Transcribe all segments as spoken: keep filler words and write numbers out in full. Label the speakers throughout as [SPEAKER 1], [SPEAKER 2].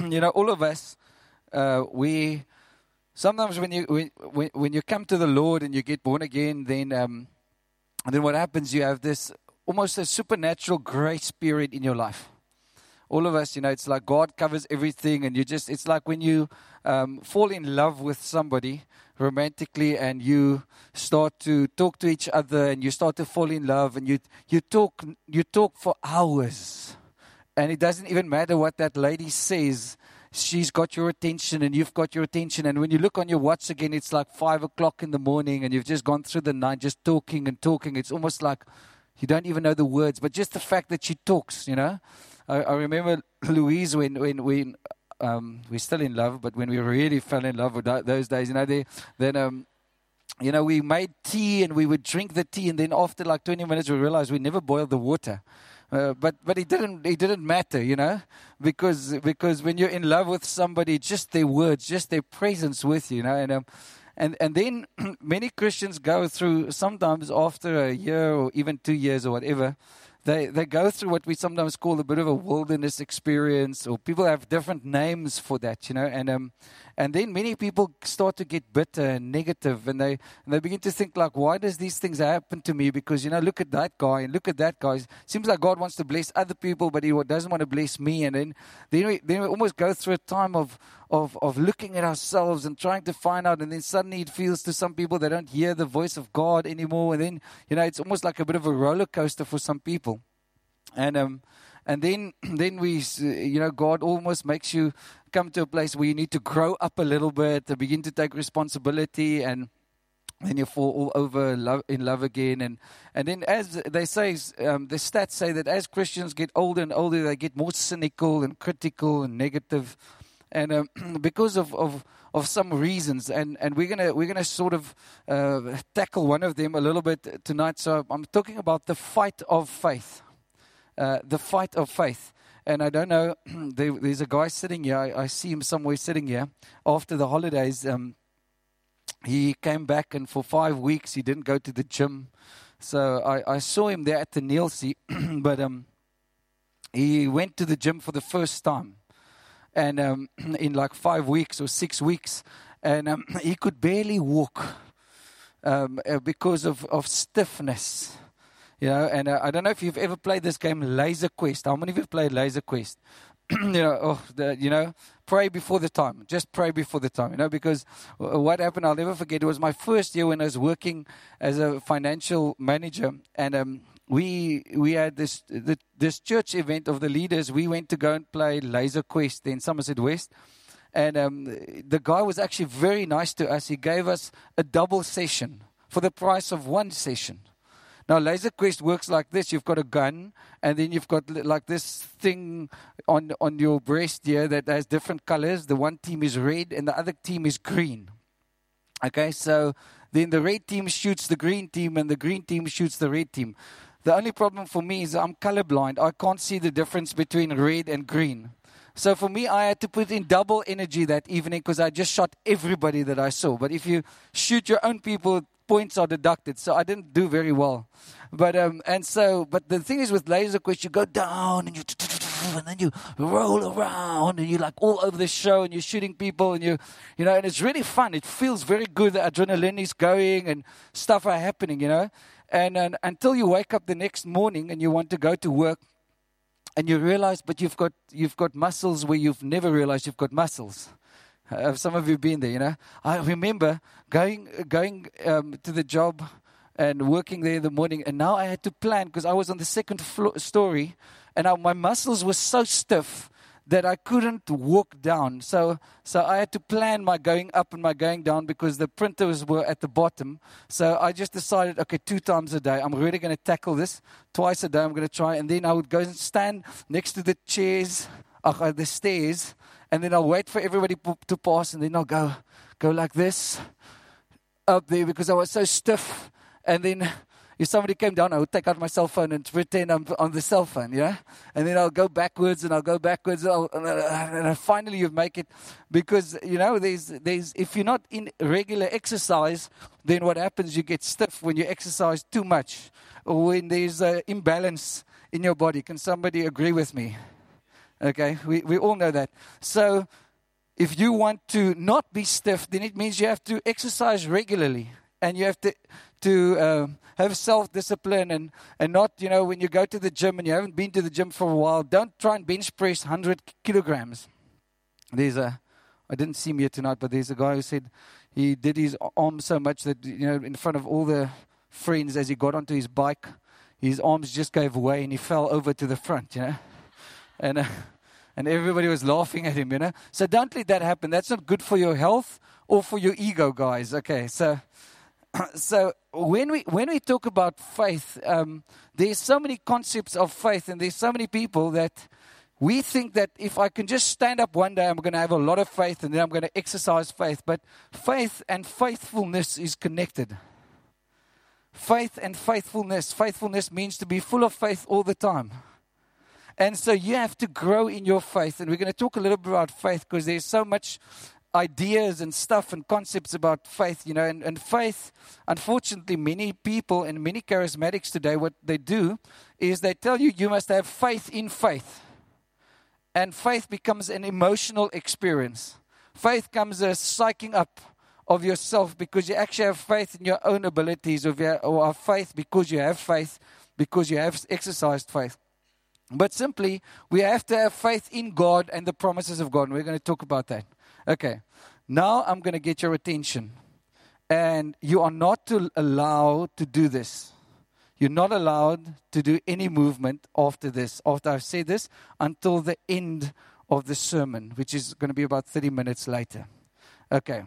[SPEAKER 1] you know, all of us, uh, we sometimes when you when, when when you come to the Lord and you get born again, then um, and then what happens? You have this almost a supernatural grace period in your life. All of us, you know, it's like God covers everything, and you just, it's like when you um, fall in love with somebody romantically, and you start to talk to each other, and you start to fall in love, and you you talk you talk for hours, and it doesn't even matter what that lady says. She's got your attention, and you've got your attention. And when you look on your watch again, it's like five o'clock in the morning, and you've just gone through the night just talking and talking. It's almost like you don't even know the words, but just the fact that she talks, you know. I, I remember Louise when when when um, we're still in love, but when we really fell in love with that, those days, you know, they, then um, you know, we made tea and we would drink the tea, and then after like twenty minutes, we realized we never boiled the water. Uh, but but it didn't it didn't matter, you know, because because when you're in love with somebody, just their words, just their presence with you, you know, and um, and and then many Christians go through, sometimes after a year or even two years or whatever, they they go through what we sometimes call a bit of a wilderness experience, or people have different names for that, you know, and um and then many people start to get bitter and negative, and they and they begin to think like, why does these things happen to me? Because, you know, look at that guy and look at that guy. It seems like God wants to bless other people, but He doesn't want to bless me. And then then we, then we almost go through a time of of of looking at ourselves and trying to find out, and then suddenly it feels to some people they don't hear the voice of God anymore, and then, you know, it's almost like a bit of a roller coaster for some people. And um, and then then we, you know, God almost makes you come to a place where you need to grow up a little bit, to begin to take responsibility, and then you fall all over love, in love again. And and then, as they say, um, the stats say that as Christians get older and older, they get more cynical and critical and negative, and um, because of, of of some reasons. And and we're gonna we're gonna sort of uh, tackle one of them a little bit tonight. So I'm talking about the fight of faith. Uh, the fight of faith. And I don't know, there, there's a guy sitting here, I, I see him somewhere sitting here. After the holidays, um, he came back, and for five weeks he didn't go to the gym. So I, I saw him there at the Nielsen, but um, he went to the gym for the first time. And um, in like five weeks or six weeks, and um, he could barely walk um, uh, because of, of stiffness. You know, and uh, I don't know if you've ever played this game, Laser Quest. How many of you have played Laser Quest? you know, oh, the, you know, pray before the time. Just pray before the time, you know, because what happened, I'll never forget, it was my first year when I was working as a financial manager. And um, we we had this the, this church event of the leaders. We went to go and play Laser Quest in Somerset West. And um, the guy was actually very nice to us. He gave us a double session for the price of one session. Now, Laser Quest works like this. You've got a gun, and then you've got like this thing on, on your breast here that has different colors. The one team is red, and the other team is green. Okay, so then the red team shoots the green team, and the green team shoots the red team. The only problem for me is I'm colorblind. I can't see the difference between red and green. So for me, I had to put in double energy that evening because I just shot everybody that I saw. But if you shoot your own people, points are deducted, so I didn't do very well. But um, and so, but the thing is with Laser Quest, you go down and you and then you roll around and you're like all over the show and you're shooting people and you, you know, and it's really fun. It feels very good. The adrenaline is going and stuff are happening, you know. And, and until you wake up the next morning and you want to go to work, and you realize, but you've got you've got muscles where you've never realized you've got muscles. Have some of you been there, you know? I remember going going um, to the job and working there in the morning, and now I had to plan because I was on the second floor story, and I, my muscles were so stiff that I couldn't walk down. So so I had to plan my going up and my going down because the printers were at the bottom. So I just decided, okay, two times a day, I'm really going to tackle this. Twice a day, I'm going to try. And then I would go and stand next to the chairs, uh, the stairs, and then I'll wait for everybody p- to pass, and then I'll go go like this up there because I was so stiff. And then if somebody came down, I would take out my cell phone and pretend I'm on the cell phone, yeah? And then I'll go backwards and I'll go backwards and, I'll, and I finally you make it because, you know, there's there's if you're not in regular exercise, then what happens, you get stiff when you exercise too much or when there's an imbalance in your body. Can somebody agree with me? Okay, we, we all know that. So if you want to not be stiff, then it means you have to exercise regularly. And you have to to um, have self-discipline and, and not, you know, when you go to the gym and you haven't been to the gym for a while, don't try and bench press one hundred kilograms. There's a, I didn't see him here tonight, but there's a guy who said he did his arms so much that, you know, in front of all the friends as he got onto his bike, his arms just gave way and he fell over to the front, you know. And uh, and everybody was laughing at him, you know. So don't let that happen. That's not good for your health or for your ego, guys. Okay, so so when we when we talk about faith, um, there's so many concepts of faith, and there's so many people that we think that if I can just stand up one day, I'm going to have a lot of faith, and then I'm going to exercise faith. But faith and faithfulness is connected. Faith and faithfulness. Faithfulness means to be full of faith all the time. And so you have to grow in your faith. And we're going to talk a little bit about faith because there's so much ideas and stuff and concepts about faith, you know. And, and faith, unfortunately, many people and many charismatics today, what they do is they tell you you must have faith in faith. And faith becomes an emotional experience. Faith comes a psyching up of yourself because you actually have faith in your own abilities, or, you or have faith because you have faith, because you have exercised faith. But simply, we have to have faith in God and the promises of God. And we're going to talk about that. Okay. Now I'm going to get your attention. And you are not to allowed to do this. You're not allowed to do any movement after this, after I've said this, until the end of the sermon, which is going to be about thirty minutes later. Okay.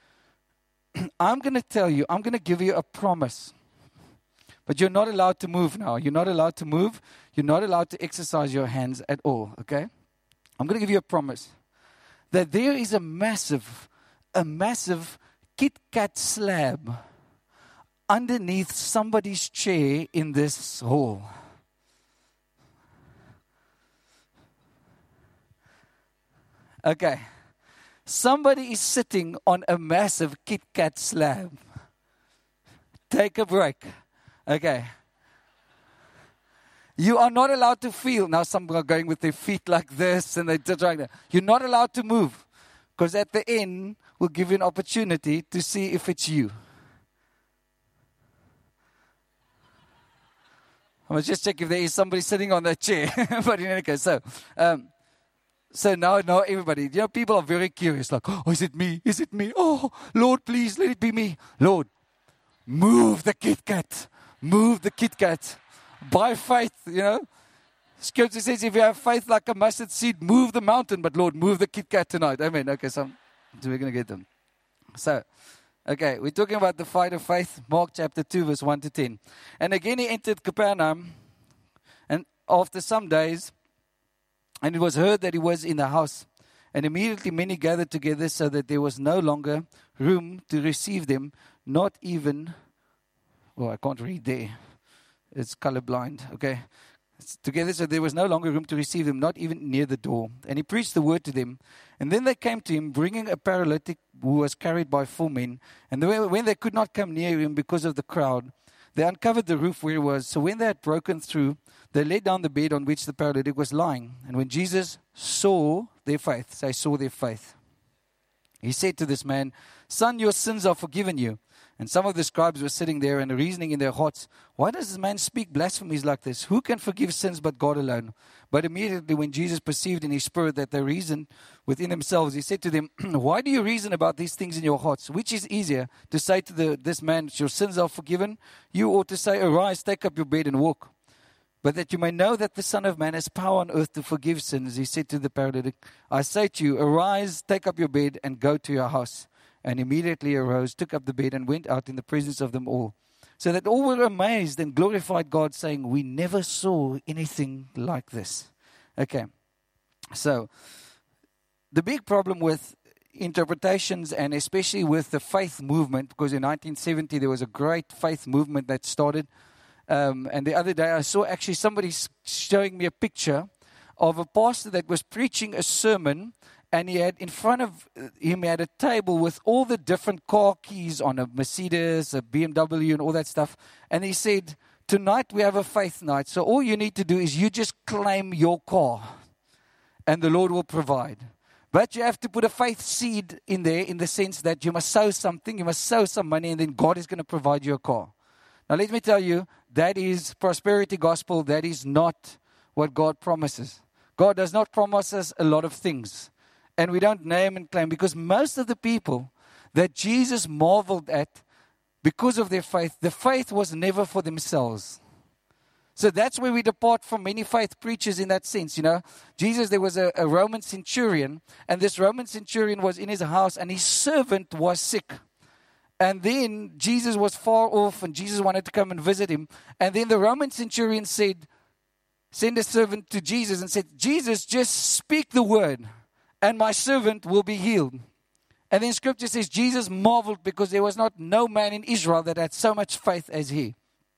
[SPEAKER 1] I'm going to tell you, I'm going to give you a promise. But you're not allowed to move now. You're not allowed to move. You're not allowed to exercise your hands at all, okay? I'm going to give you a promise that there is a massive, a massive Kit Kat slab underneath somebody's chair in this hall. Okay. Somebody is sitting on a massive Kit Kat slab. Take a break. Okay. You are not allowed to feel. Now some are going with their feet like this and they're trying to. You're not allowed to move. Because at the end, we'll give you an opportunity to see if it's you. I must just check if there is somebody sitting on that chair. But in any case, so, um, so now, now everybody, you know, people are very curious. Like, oh, is it me? Is it me? Oh, Lord, please let it be me. Lord, move the Kit Kat. Move the Kit Kat. By faith, you know. Scripture says if you have faith like a mustard seed, move the mountain. But Lord, move the Kit Kat tonight. Amen. Okay, so, so we're going to get them. So, okay, we're talking about the fight of faith. Mark chapter two, verse one to ten. And again he entered Capernaum. And after some days, and it was heard that he was in the house. And immediately many gathered together so that there was no longer room to receive them, not even... Oh, I can't read there. It's colorblind. Okay. It's together, so there was no longer room to receive them, not even near the door. And he preached the word to them. And then they came to him, bringing a paralytic who was carried by four men. And they, when they could not come near him because of the crowd, they uncovered the roof where he was. So when they had broken through, they laid down the bed on which the paralytic was lying. And when Jesus saw their faith, say, saw their faith, he said to this man, "Son, your sins are forgiven you." And some of the scribes were sitting there and reasoning in their hearts, "Why does this man speak blasphemies like this? Who can forgive sins but God alone?" But immediately when Jesus perceived in his spirit that they reasoned within themselves, he said to them, "Why do you reason about these things in your hearts? Which is easier, to say to the, this man, 'Your sins are forgiven'? You ought to say, 'Arise, take up your bed and walk.' But that you may know that the Son of Man has power on earth to forgive sins," he said to the paralytic, "I say to you, arise, take up your bed and go to your house." And immediately arose, took up the bed, and went out in the presence of them all. So that all were amazed and glorified God, saying, "We never saw anything like this." Okay. So, the big problem with interpretations, and especially with the faith movement, because in nineteen seventy there was a great faith movement that started. Um, and the other day I saw actually somebody showing me a picture of a pastor that was preaching a sermon. And he had in front of him, he had a table with all the different car keys on a Mercedes, a B M W, and all that stuff. And he said, "Tonight we have a faith night. So all you need to do is you just claim your car. and the Lord will provide. But you have to put a faith seed in there in the sense that you must sow something, you must sow some money, and then God is going to provide you a car. Now let me tell you, that is prosperity gospel. That is not what God promises. God does not promise us a lot of things. And we don't name and claim, because most of the people that Jesus marveled at because of their faith, the faith was never for themselves. So that's where we depart from many faith preachers in that sense. You know, Jesus, there was a, a Roman centurion, and this Roman centurion was in his house, and his servant was sick. And then Jesus was far off, and Jesus wanted to come and visit him. And then the Roman centurion said, send a servant to Jesus and said, Jesus, just speak the word, and my servant will be healed. And then Scripture says Jesus marveled because there was not no man in Israel that had so much faith as he.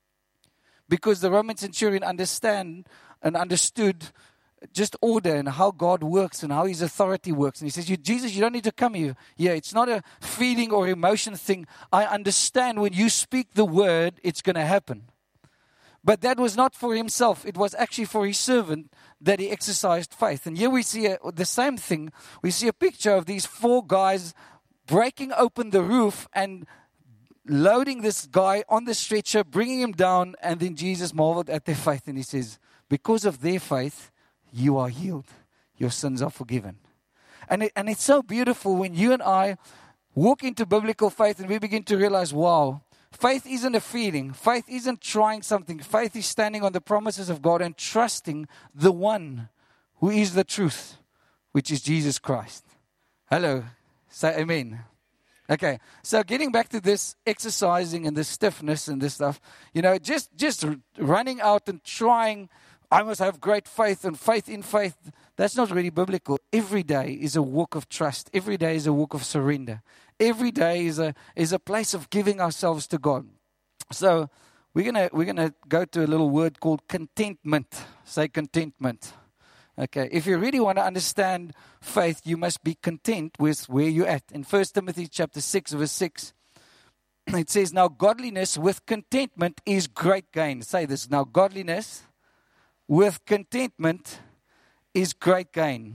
[SPEAKER 1] Because the Roman centurion understand and understood just order and how God works and how His authority works. And he says, you, Jesus, you don't need to come here. Yeah, it's not a feeling or emotion thing. I understand when you speak the word, it's going to happen. But that was not for himself. It was actually for his servant that he exercised faith. And here we see a, the same thing. We see a picture of these four guys breaking open the roof and loading this guy on the stretcher, bringing him down, and then Jesus marveled at their faith, and He says, because of their faith, you are healed. Your sins are forgiven. And, it, and it's so beautiful when you and I walk into biblical faith and we begin to realize, wow, faith isn't a feeling. Faith isn't trying something. Faith is standing on the promises of God and trusting the one who is the truth, which is Jesus Christ. Hello. Say amen. Okay, so getting back to this exercising and this stiffness and this stuff, you know, just, just running out and trying, I must have great faith and faith in faith, that's not really biblical. Every day is a walk of trust. Every day is a walk of surrender. Every day is a is a place of giving ourselves to God. So we're gonna we're gonna go to a little word called contentment. Say contentment. Okay, if you really want to understand faith, you must be content with where you're at. In First Timothy chapter six, verse six, it says, now godliness with contentment is great gain. Say this, now godliness with contentment is great gain.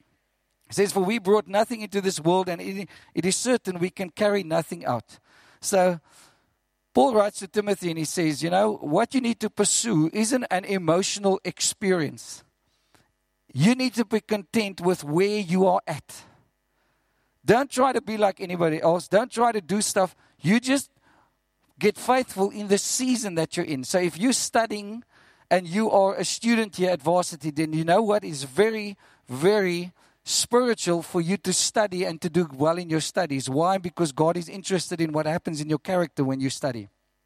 [SPEAKER 1] It says, for we brought nothing into this world, and it, it is certain we can carry nothing out. So Paul writes to Timothy and he says, you know, what you need to pursue isn't an emotional experience. You need to be content with where you are at. Don't try to be like anybody else. Don't try to do stuff. You just get faithful in the season that you're in. So if you're studying and you are a student here at Varsity, then you know what is very, very spiritual for you to study and to do well in your studies. Why? Because God is interested in what happens in your character when you study.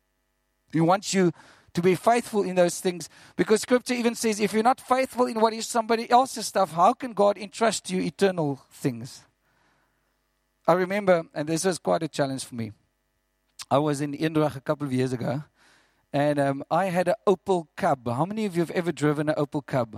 [SPEAKER 1] He wants you to be faithful in those things, because Scripture even says, if you're not faithful in what is somebody else's stuff, how can God entrust you eternal things? I remember, and this was quite a challenge for me. I was in Eendracht a couple of years ago, and um, I had an Opel Cub. How many of you have ever driven an Opel Cub?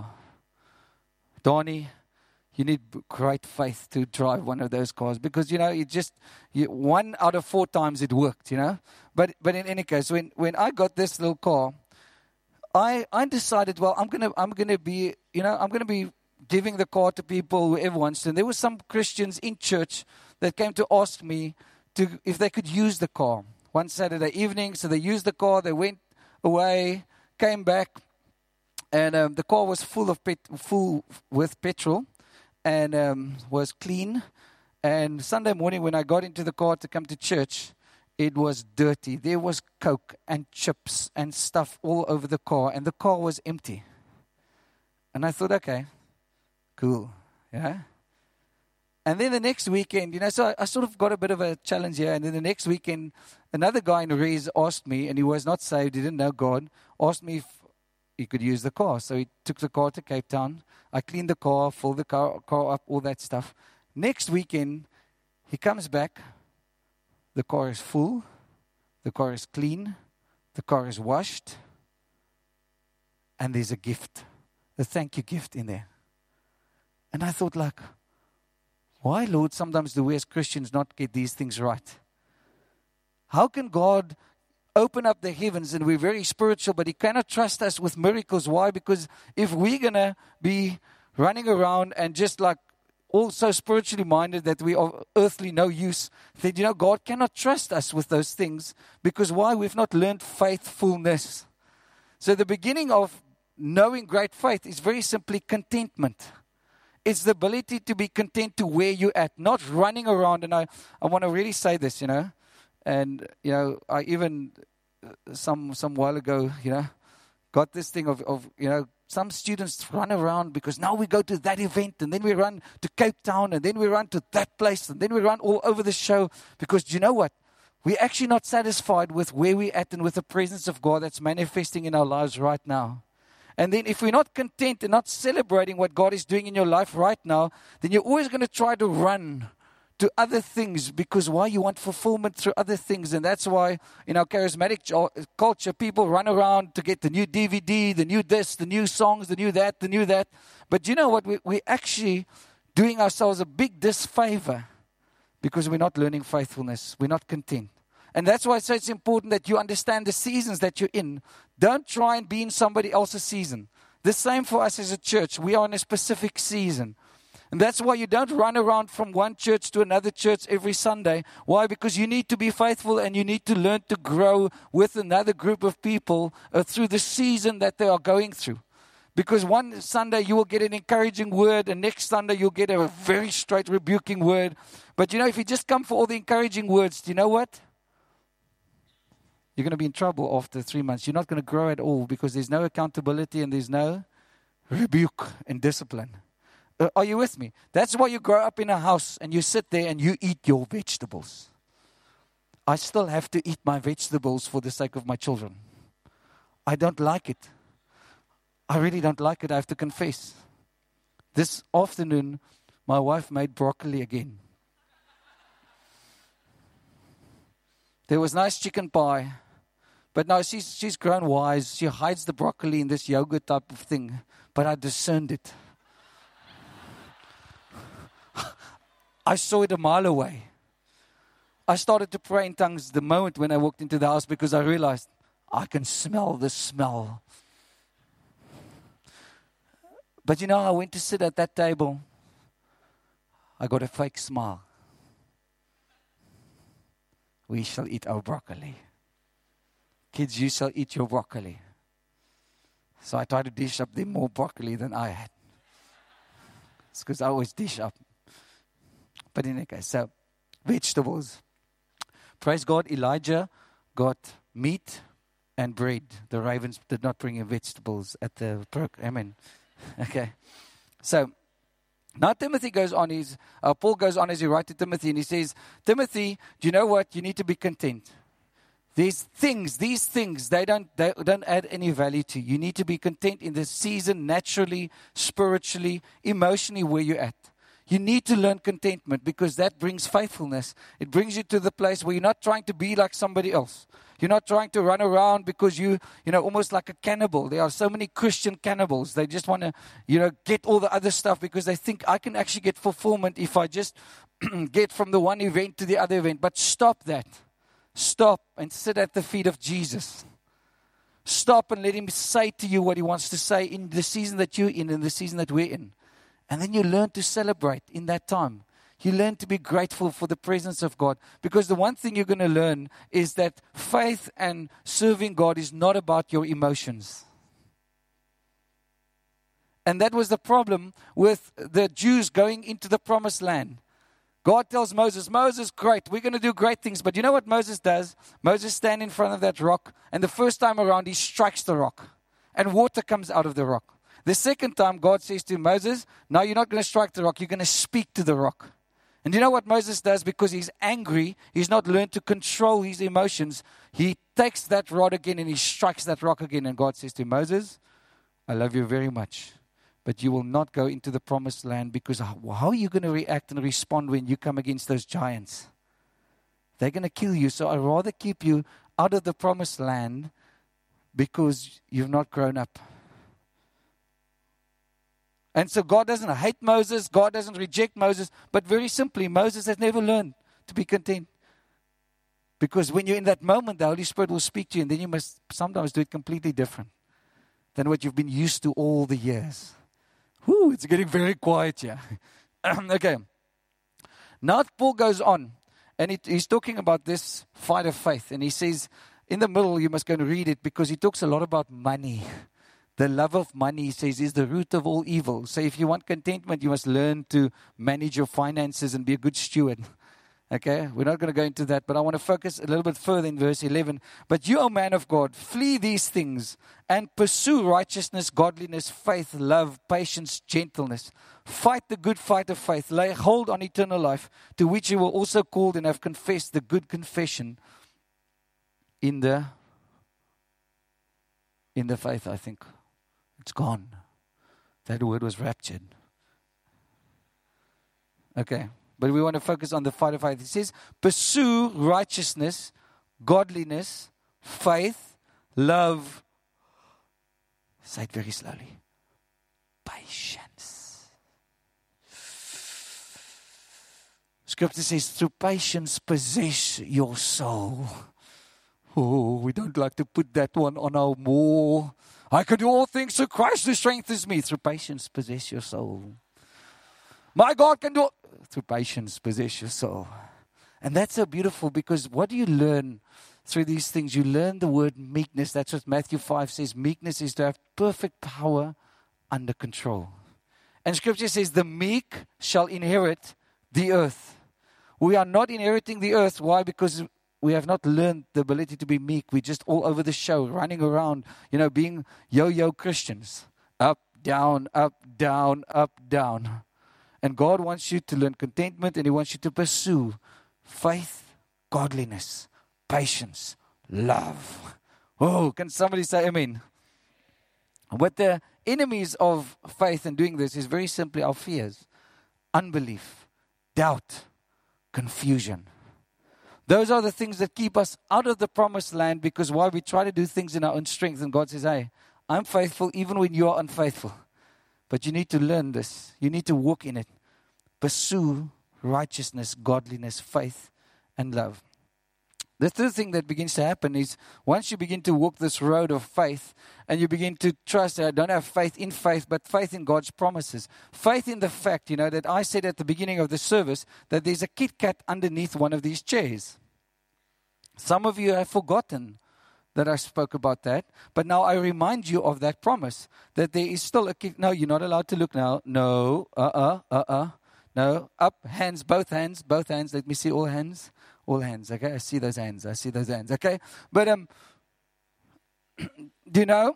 [SPEAKER 1] Donnie, you need great faith to drive one of those cars, because, you know, it just, you, one out of four times it worked, you know. But but in any case, when, when I got this little car, I I decided, well, I'm gonna I'm gonna be, you know, I'm gonna be giving the car to people, whoever wants to. And there were some Christians in church that came to ask me to if they could use the car one Saturday evening. So they used the car, they went away, came back, and um, the car was full of pet, full with petrol. And um, was clean. And Sunday morning when I got into the car to come to church, it was dirty. There was Coke and chips and stuff all over the car. And the car was empty. And I thought, okay, cool. Yeah. And then the next weekend, you know, so I, I sort of got a bit of a challenge here. And then the next weekend, another guy in Res asked me, and he was not saved, he didn't know God, asked me if he could use the car. So he took the car to Cape Town. I cleaned the car, filled the car, car up, all that stuff. Next weekend, he comes back. The car is full. The car is clean. The car is washed. And there's a gift, a thank you gift in there. And I thought, like, why, Lord, sometimes do we as Christians not get these things right? How can God open up the heavens and we're very spiritual, but He cannot trust us with miracles? Why? Because if we're going to be running around and just like also spiritually minded that we are earthly no use, then you know God cannot trust us with those things because why? We've not learned faithfulness. So the beginning of knowing great faith is very simply contentment. It's the ability to be content to where you're at, not running around. And I, I want to really say this, you know, and, you know, I even uh, some some while ago, you know, got this thing of, of, you know, some students run around because now we go to that event and then we run to Cape Town and then we run to that place and then we run all over the show because do you know what? We're actually not satisfied with where we're at and with the presence of God that's manifesting in our lives right now. And then if we're not content and not celebrating what God is doing in your life right now, then you're always going to try to run to other things because why? You want fulfillment through other things. And that's why in our charismatic culture, people run around to get the new D V D, the new this, the new songs, the new that, the new that. But you know what? We, we're actually doing ourselves a big disfavor because we're not learning faithfulness. We're not content. And that's why I say it's important that you understand the seasons that you're in. Don't try and be in somebody else's season. The same for us as a church. We are in a specific season. And that's why you don't run around from one church to another church every Sunday. Why? Because you need to be faithful and you need to learn to grow with another group of people uh, through the season that they are going through. Because one Sunday you will get an encouraging word and next Sunday you'll get a very straight rebuking word. But you know, if you just come for all the encouraging words, do you know what? You're going to be in trouble after three months. You're not going to grow at all because there's no accountability and there's no rebuke and discipline. Uh, are you with me? That's why you grow up in a house and you sit there and you eat your vegetables. I still have to eat my vegetables for the sake of my children. I don't like it. I really don't like it, I have to confess. This afternoon, my wife made broccoli again. There was nice chicken pie. But now she's, she's grown wise. She hides the broccoli in this yogurt type of thing. But I discerned it. I saw it a mile away. I started to pray in tongues the moment when I walked into the house because I realized I can smell the smell. But you know, I went to sit at that table. I got a fake smile. We shall eat our broccoli. Kids, you shall eat your broccoli. So I tried to dish up them more broccoli than I had. It's because I always dish up. But in any case, so vegetables. Praise God, Elijah got meat and bread. The ravens did not bring in vegetables at the brook. Amen. Okay. So now Timothy goes on, his, uh, Paul goes on as he writes to Timothy and he says, Timothy, do you know what? You need to be content. These things, these things, they don't, they don't add any value to you. You need to be content in this season, naturally, spiritually, emotionally, where you're at. You need to learn contentment because that brings faithfulness. It brings you to the place where you're not trying to be like somebody else. You're not trying to run around because you, you know, almost like a cannibal. There are so many Christian cannibals. They just want to, you know, get all the other stuff because they think I can actually get fulfillment if I just get from the one event to the other event. But stop that. Stop and sit at the feet of Jesus. Stop and let him say to you what he wants to say in the season that you're in and the season that we're in. And then you learn to celebrate in that time. You learn to be grateful for the presence of God. Because the one thing you're going to learn is that faith and serving God is not about your emotions. And that was the problem with the Jews going into the promised land. God tells Moses, Moses, great, we're going to do great things. But you know what Moses does? Moses stands in front of that rock, and the first time around, he strikes the rock, and water comes out of the rock. The second time, God says to Moses, no, you're not going to strike the rock, you're going to speak to the rock. And you know what Moses does? Because he's angry, he's not learned to control his emotions. He takes that rod again, and he strikes that rock again, and God says to Moses, I love you very much. But you will not go into the promised land because how are you going to react and respond when you come against those giants? They're going to kill you. So I'd rather keep you out of the promised land because you've not grown up. And so God doesn't hate Moses. God doesn't reject Moses. But very simply, Moses has never learned to be content. Because when you're in that moment, the Holy Spirit will speak to you. And then you must sometimes do it completely different than what you've been used to all the years. Whew, it's getting very quiet here. Okay. Now Paul goes on, and it, he's talking about this fight of faith. And he says, in the middle, you must go and read it, because he talks a lot about money. The love of money, he says, is the root of all evil. So if you want contentment, you must learn to manage your finances and be a good steward. Okay, we're not going to go into that, but I want to focus a little bit further in verse eleven. But you, O man of God, flee these things and pursue righteousness, godliness, faith, love, patience, gentleness. Fight the good fight of faith. Lay hold on eternal life, to which you were also called and have confessed the good confession in the in the faith. I think it's gone. That word was raptured. Okay. But we want to focus on the fight of faith. It says, pursue righteousness, godliness, faith, love. Say it very slowly. Patience. Scripture says, through patience possess your soul. Oh, we don't like to put that one on our wall. I can do all things through Christ who strengthens me. Through patience possess your soul. My God can do through patience possess your soul. And that's so beautiful, because what do you learn through these things? You learn the word meekness. That's what Matthew five says. Meekness is to have perfect power under control. And Scripture says the meek shall inherit the earth. We are not inheriting the earth. Why? Because we have not learned the ability to be meek. We're just all over the show, running around, you know, being yo-yo Christians. Up, down, up, down, up, down. And God wants you to learn contentment, and He wants you to pursue faith, godliness, patience, love. Oh, can somebody say amen? What the enemies of faith in doing this is very simply our fears, unbelief, doubt, confusion. Those are the things that keep us out of the promised land, because while we try to do things in our own strength, and God says, hey, I'm faithful even when you are unfaithful. But you need to learn this. You need to walk in it. Pursue righteousness, godliness, faith, and love. The third thing that begins to happen is once you begin to walk this road of faith and you begin to trust, I don't have faith in faith, but faith in God's promises. Faith in the fact, you know, that I said at the beginning of the service that there's a Kit Kat underneath one of these chairs. Some of you have forgotten that I spoke about that. But now I remind you of that promise, that there is still a Kit. No, you're not allowed to look now. No, uh-uh, uh-uh. No, up, hands, both hands, both hands. Let me see all hands, all hands. Okay, I see those hands, I see those hands. Okay, but, um, do you know,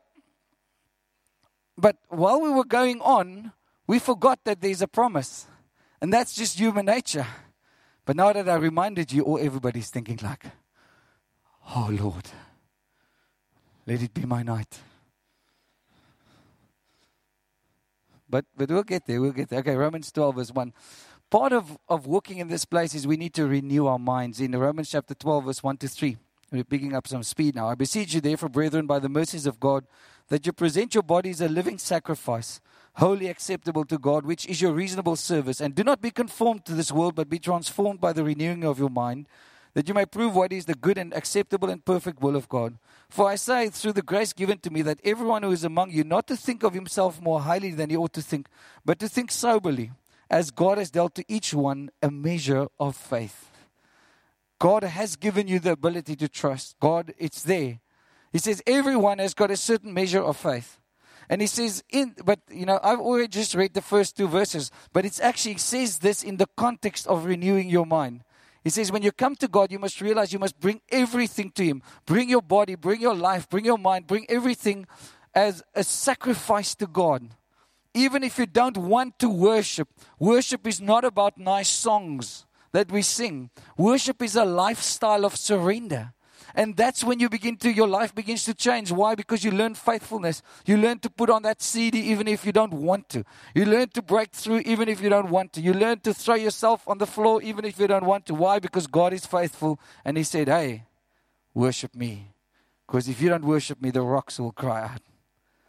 [SPEAKER 1] but while we were going on, we forgot that there's a promise. And that's just human nature. But now that I reminded you, all everybody's thinking like, oh Lord, let it be my night. But but we'll get there, we'll get there. Okay, Romans twelve verse one. Part of, of walking in this place is we need to renew our minds. In Romans chapter twelve verse one to three. We're picking up some speed now. I beseech you therefore, brethren, by the mercies of God, that you present your bodies a living sacrifice, wholly acceptable to God, which is your reasonable service. And do not be conformed to this world, but be transformed by the renewing of your mind, that you may prove what is the good and acceptable and perfect will of God. For I say, through the grace given to me, that everyone who is among you, not to think of himself more highly than he ought to think, but to think soberly, as God has dealt to each one a measure of faith. God has given you the ability to trust. God, it's there. He says everyone has got a certain measure of faith. And he says, in, but you know, I've already just read the first two verses, but it's actually, it says this in the context of renewing your mind. He says, when you come to God, you must realize you must bring everything to Him. Bring your body, bring your life, bring your mind, bring everything as a sacrifice to God. Even if you don't want to worship, worship is not about nice songs that we sing. Worship is a lifestyle of surrender. And that's when you begin to, your life begins to change. Why? Because you learn faithfulness. You learn to put on that C D even if you don't want to. You learn to break through even if you don't want to. You learn to throw yourself on the floor even if you don't want to. Why? Because God is faithful. And He said, hey, worship me. Because if you don't worship me, the rocks will cry out.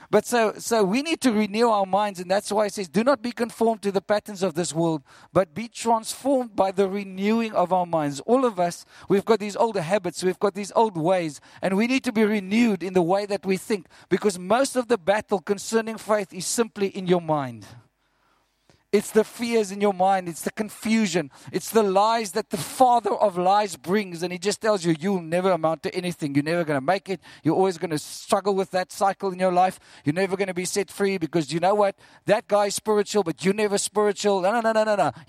[SPEAKER 1] But so, so we need to renew our minds, and that's why it says, do not be conformed to the patterns of this world, but be transformed by the renewing of our minds. All of us, we've got these old habits, we've got these old ways, and we need to be renewed in the way that we think, because most of the battle concerning faith is simply in your mind. It's the fears in your mind. It's the confusion. It's the lies that the father of lies brings. And he just tells you, you'll never amount to anything. You're never going to make it. You're always going to struggle with that cycle in your life. You're never going to be set free because you know what? That guy's spiritual, but you're never spiritual. No, no, no, no, no, no.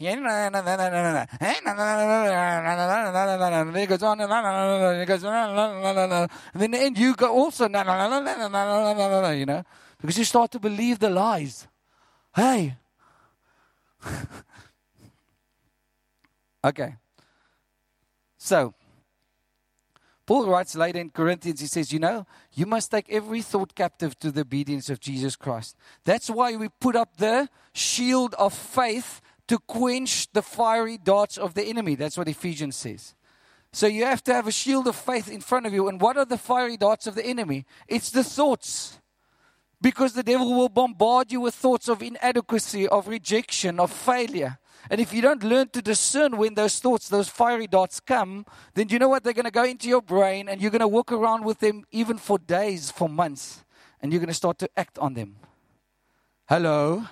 [SPEAKER 1] And then he goes on, and he goes, and then in the end you go also, you know, because you start to believe the lies. Hey. Okay. So, Paul writes later in Corinthians, he says, you know, you must take every thought captive to the obedience of Jesus Christ. That's why we put up the shield of faith to quench the fiery darts of the enemy. That's what Ephesians says. So you have to have a shield of faith in front of you. And what are the fiery darts of the enemy? It's the thoughts. Because the devil will bombard you with thoughts of inadequacy, of rejection, of failure. And if you don't learn to discern when those thoughts, those fiery darts come, then you know what? They're going to go into your brain and you're going to walk around with them even for days, for months. And you're going to start to act on them. Hello?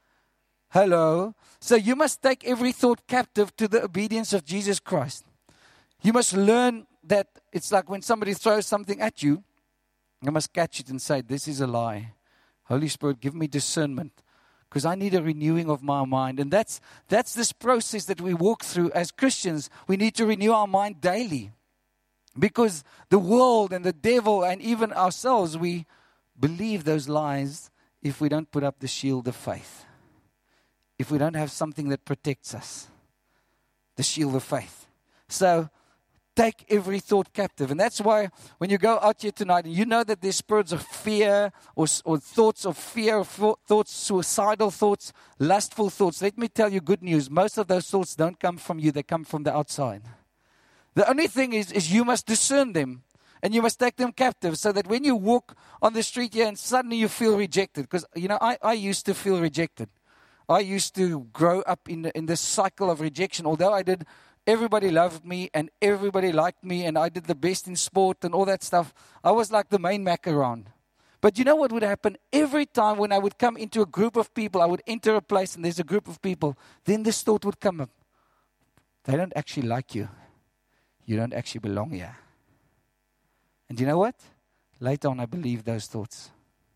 [SPEAKER 1] Hello? So you must take every thought captive to the obedience of Jesus Christ. You must learn that it's like when somebody throws something at you, you must catch it and say, this is a lie. Holy Spirit, give me discernment, because I need a renewing of my mind. And that's that's this process that we walk through as Christians. We need to renew our mind daily, because the world and the devil and even ourselves, we believe those lies if we don't put up the shield of faith, if we don't have something that protects us, the shield of faith. So take every thought captive. And that's why when you go out here tonight and you know that there's spirits of fear or, or thoughts of fear, thoughts, suicidal thoughts, lustful thoughts, let me tell you good news. Most of those thoughts don't come from you. They come from the outside. The only thing is, is you must discern them and you must take them captive so that when you walk on the street here and suddenly you feel rejected. Because, you know, I, I used to feel rejected. I used to grow up in, the, in this cycle of rejection. Although I did... Everybody loved me and everybody liked me and I did the best in sport and all that stuff. I was like the main Mac around. But you know what would happen? Every time when I would come into a group of people, I would enter a place and there's a group of people, then this thought would come up. They don't actually like you. You don't actually belong here. And you know what? Later on I believed those thoughts.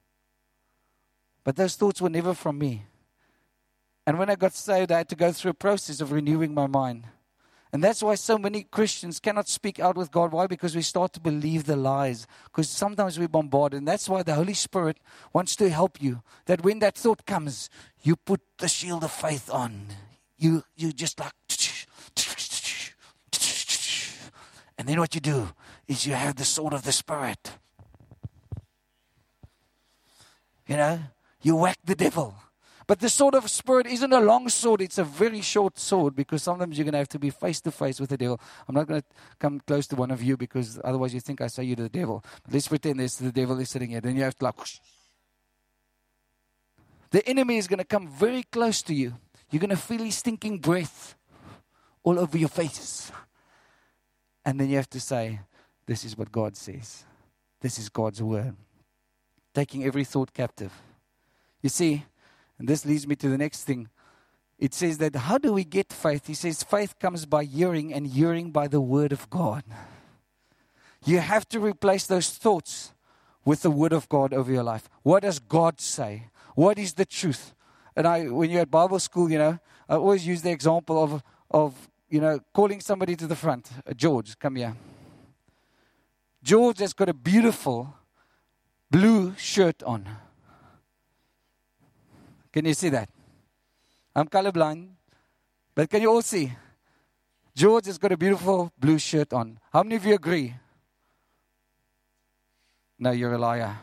[SPEAKER 1] But those thoughts were never from me. And when I got saved, I had to go through a process of renewing my mind. And that's why so many Christians cannot speak out with God. Why? Because we start to believe the lies. Because sometimes we bombard. And that's why the Holy Spirit wants to help you. That when that thought comes, you put the shield of faith on. You, you just like... And then what you do is you have the sword of the Spirit. You know, you whack the devil. But the sword of the Spirit isn't a long sword. It's a very short sword because sometimes you're going to have to be face to face with the devil. I'm not going to come close to one of you because otherwise you think I say you're the devil. But let's pretend there's the devil is sitting here. Then you have to like... Whoosh. The enemy is going to come very close to you. You're going to feel his stinking breath all over your face. And then you have to say, this is what God says. This is God's word. Taking every thought captive. You see... And this leads me to the next thing. It says that how do we get faith? He says faith comes by hearing and hearing by the word of God. You have to replace those thoughts with the word of God over your life. What does God say? What is the truth? And I, when you're at Bible school, you know, I always use the example of, of you know, calling somebody to the front. Uh, George, come here. George has got a beautiful blue shirt on. Can you see that? I'm colorblind, but can you all see? George has got a beautiful blue shirt on. How many of you agree? No, you're a liar.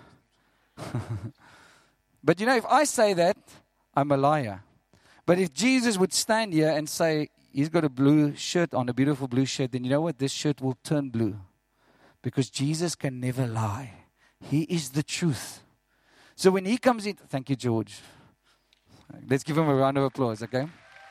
[SPEAKER 1] But you know, if I say that, I'm a liar. But if Jesus would stand here and say, he's got a blue shirt on, a beautiful blue shirt, then you know what? This shirt will turn blue. Because Jesus can never lie. He is the truth. So when he comes in, thank you, George. Let's give him a round of applause, okay?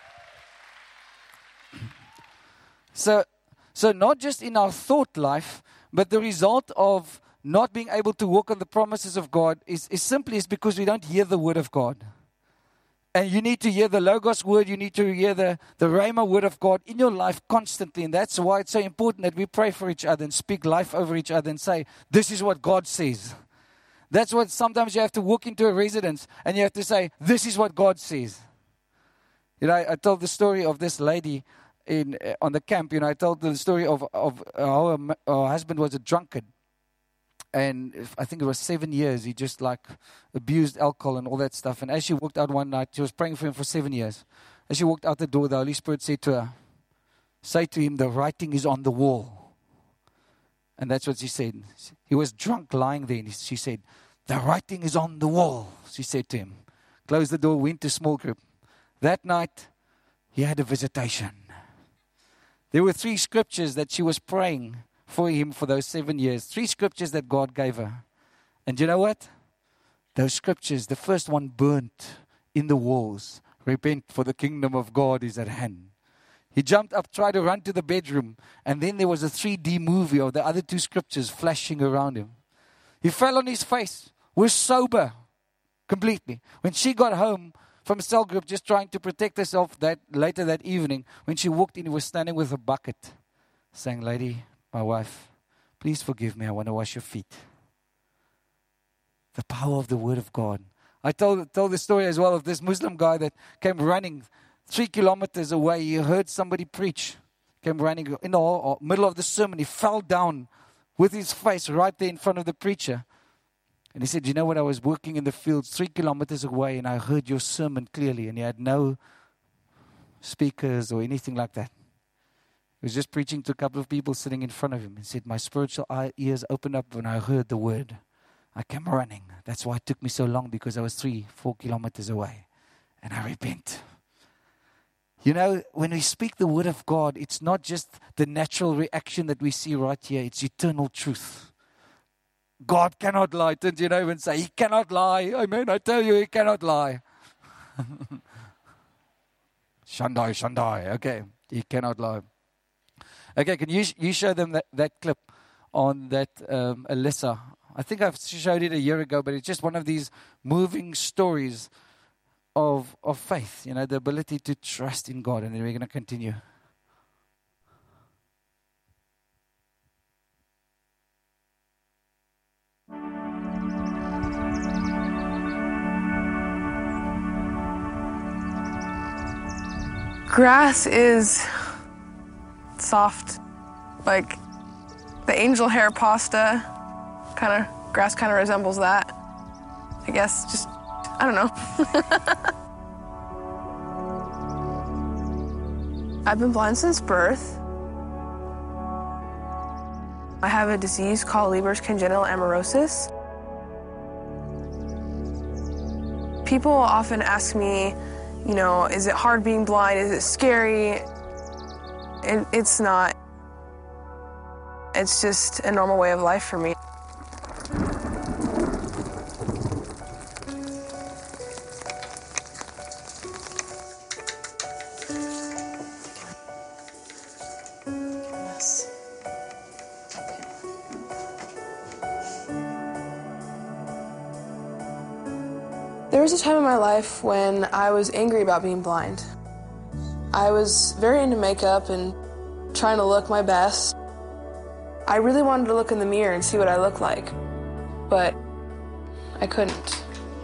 [SPEAKER 1] So, so not just in our thought life, but the result of not being able to walk on the promises of God is, is simply is because we don't hear the word of God. And you need to hear the Logos word, you need to hear the, the Rhema word of God in your life constantly. And that's why it's so important that we pray for each other and speak life over each other and say, this is what God says. That's what sometimes you have to walk into a residence and you have to say, this is what God says. You know, I, I told the story of this lady in uh, on the camp. You know, I told the story of, of how her, her husband was a drunkard. And if, I think it was seven years, he just like abused alcohol and all that stuff. And as she walked out one night, she was praying for him for seven years. As she walked out the door, the Holy Spirit said to her, say to him, the writing is on the wall. And that's what she said. He was drunk lying there. And she said, the writing is on the wall, she said to him. Closed the door, went to small group. That night, he had a visitation. There were three scriptures that she was praying for him for those seven years. Three scriptures that God gave her. And you know what? Those scriptures, the first one burnt in the walls. Repent, for the kingdom of God is at hand. He jumped up, tried to run to the bedroom, and then there was a three D movie of the other two scriptures flashing around him. He fell on his face, was sober completely. When she got home from cell group, just trying to protect herself that later that evening, when she walked in, he was standing with a bucket, saying, lady, my wife, please forgive me, I want to wash your feet. The power of the word of God. I told, told the story as well of this Muslim guy that came running three kilometers away. He heard somebody preach. Came running in the middle of the sermon. He fell down with his face right there in front of the preacher. And he said, you know what, I was working in the fields three kilometers away and I heard your sermon clearly. And he had no speakers or anything like that. He was just preaching to a couple of people sitting in front of him. He said, my spiritual eye, ears opened up when I heard the word. I came running. That's why it took me so long, because I was three, four kilometers away. And I repent. You know, when we speak the word of God, it's not just the natural reaction that we see right here. It's eternal truth. God cannot lie. Don't you know, even say, he cannot lie. Amen. I tell you, he cannot lie. Shandai, Shandai. Okay. He cannot lie. Okay, can you you show them that, that clip on that um, Alyssa? I think I've showed it a year ago, but it's just one of these moving stories of of faith. You know, the ability to trust in God. And then we're going to continue.
[SPEAKER 2] Grass is soft, like the angel hair pasta. Kind of grass kind of resembles that. I guess just I don't know. I've been blind since birth. I have a disease called Leber's congenital amaurosis. People often ask me, you know, is it hard being blind? Is it scary? It, it's not. It's just a normal way of life for me. There was a time in my life when I was angry about being blind. I was very into makeup and trying to look my best. I really wanted to look in the mirror and see what I looked like, but I couldn't.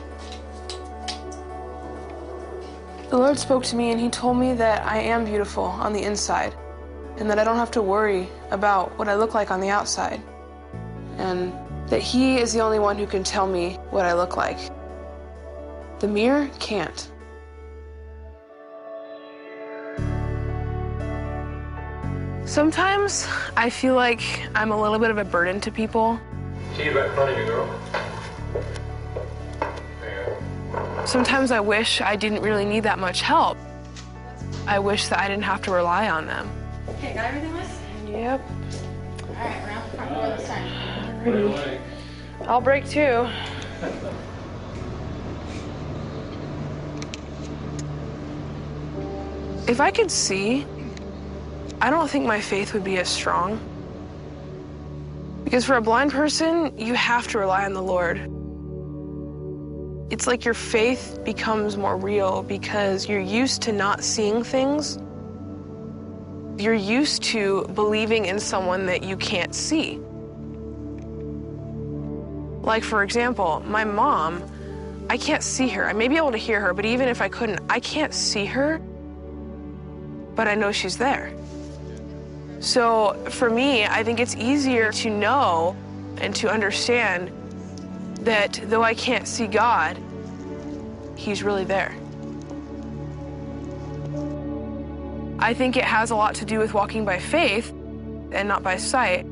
[SPEAKER 2] The Lord spoke to me and He told me that I am beautiful on the inside and that I don't have to worry about what I look like on the outside, and that He is the only one who can tell me what I look like. The mirror can't. Sometimes I feel like I'm a little bit of a burden to people.
[SPEAKER 3] She's right in front of you, girl. There you go.
[SPEAKER 2] Sometimes I wish I didn't really need that much help. I wish that I didn't have to rely on them.
[SPEAKER 4] Okay, got everything, Liz?
[SPEAKER 2] Yep.
[SPEAKER 4] All right, we're out the front door this time.
[SPEAKER 2] Ready. I'll break too. If I could see, I don't think my faith would be as strong. Because for a blind person, you have to rely on the Lord. It's like your faith becomes more real because you're used to not seeing things. You're used to believing in someone that you can't see. Like, for example, my mom, I can't see her. I may be able to hear her, but even if I couldn't, I can't see her, but I know she's there. So for me, I think it's easier to know and to understand that though I can't see God, He's really there. I think it has a lot to do with walking by faith and not by sight.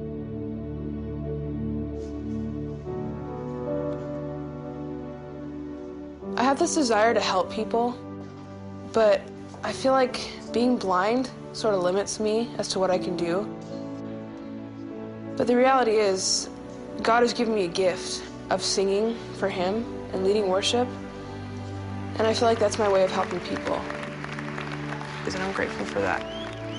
[SPEAKER 2] I have this desire to help people, but I feel like being blind sort of limits me as to what I can do. But the reality is, God has given me a gift of singing for Him and leading worship, and I feel like that's my way of helping people, and I'm grateful for that.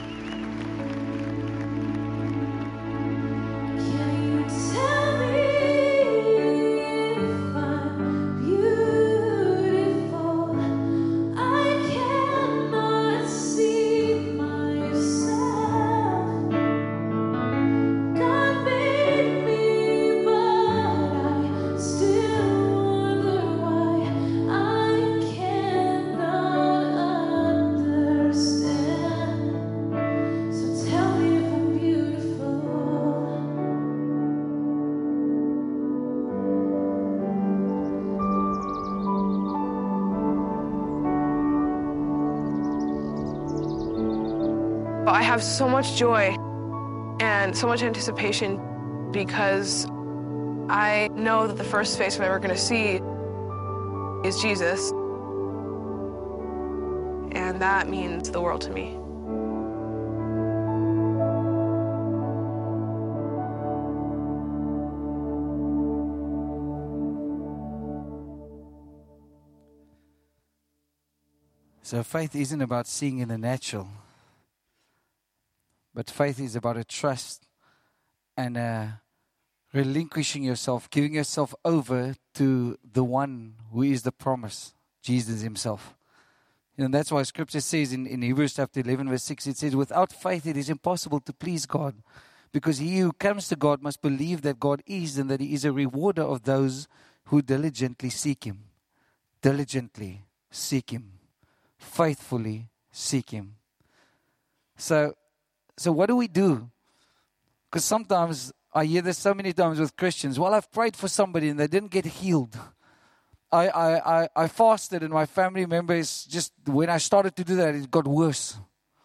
[SPEAKER 2] I have so much joy and so much anticipation because I know that the first face I'm ever going to see is Jesus, and that means the world to me.
[SPEAKER 1] So faith isn't about seeing in the natural, but faith is about a trust and a relinquishing yourself, giving yourself over to the one who is the promise, Jesus Himself. And that's why Scripture says in, in Hebrews chapter eleven, verse six, it says, without faith it is impossible to please God, because he who comes to God must believe that God is and that He is a rewarder of those who diligently seek Him. Diligently seek Him. Faithfully seek Him. So, so what do we do? Because sometimes I hear this so many times with Christians. Well, I've prayed for somebody and they didn't get healed. I, I, I, I fasted and my family members, just when I started to do that, it got worse.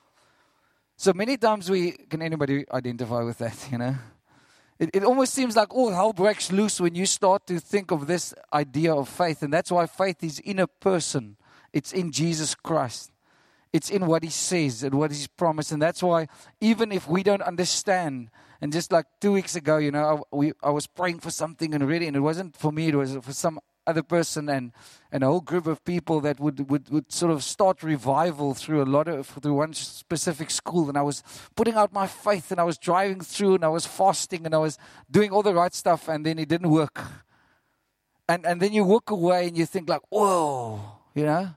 [SPEAKER 1] So many times we, can anybody identify with that, you know? It, it almost seems like all hell breaks loose when you start to think of this idea of faith. And that's why faith is in a person. It's in Jesus Christ. It's in what He says and what He's promised. And that's why even if we don't understand, and just like two weeks ago, you know, I, we, I was praying for something and really, and it wasn't for me, it was for some other person and, and a whole group of people that would, would, would sort of start revival through a lot of, through one specific school. And I was putting out my faith and I was driving through and I was fasting and I was doing all the right stuff, and then it didn't work. And, and then you walk away and you think like, whoa, you know.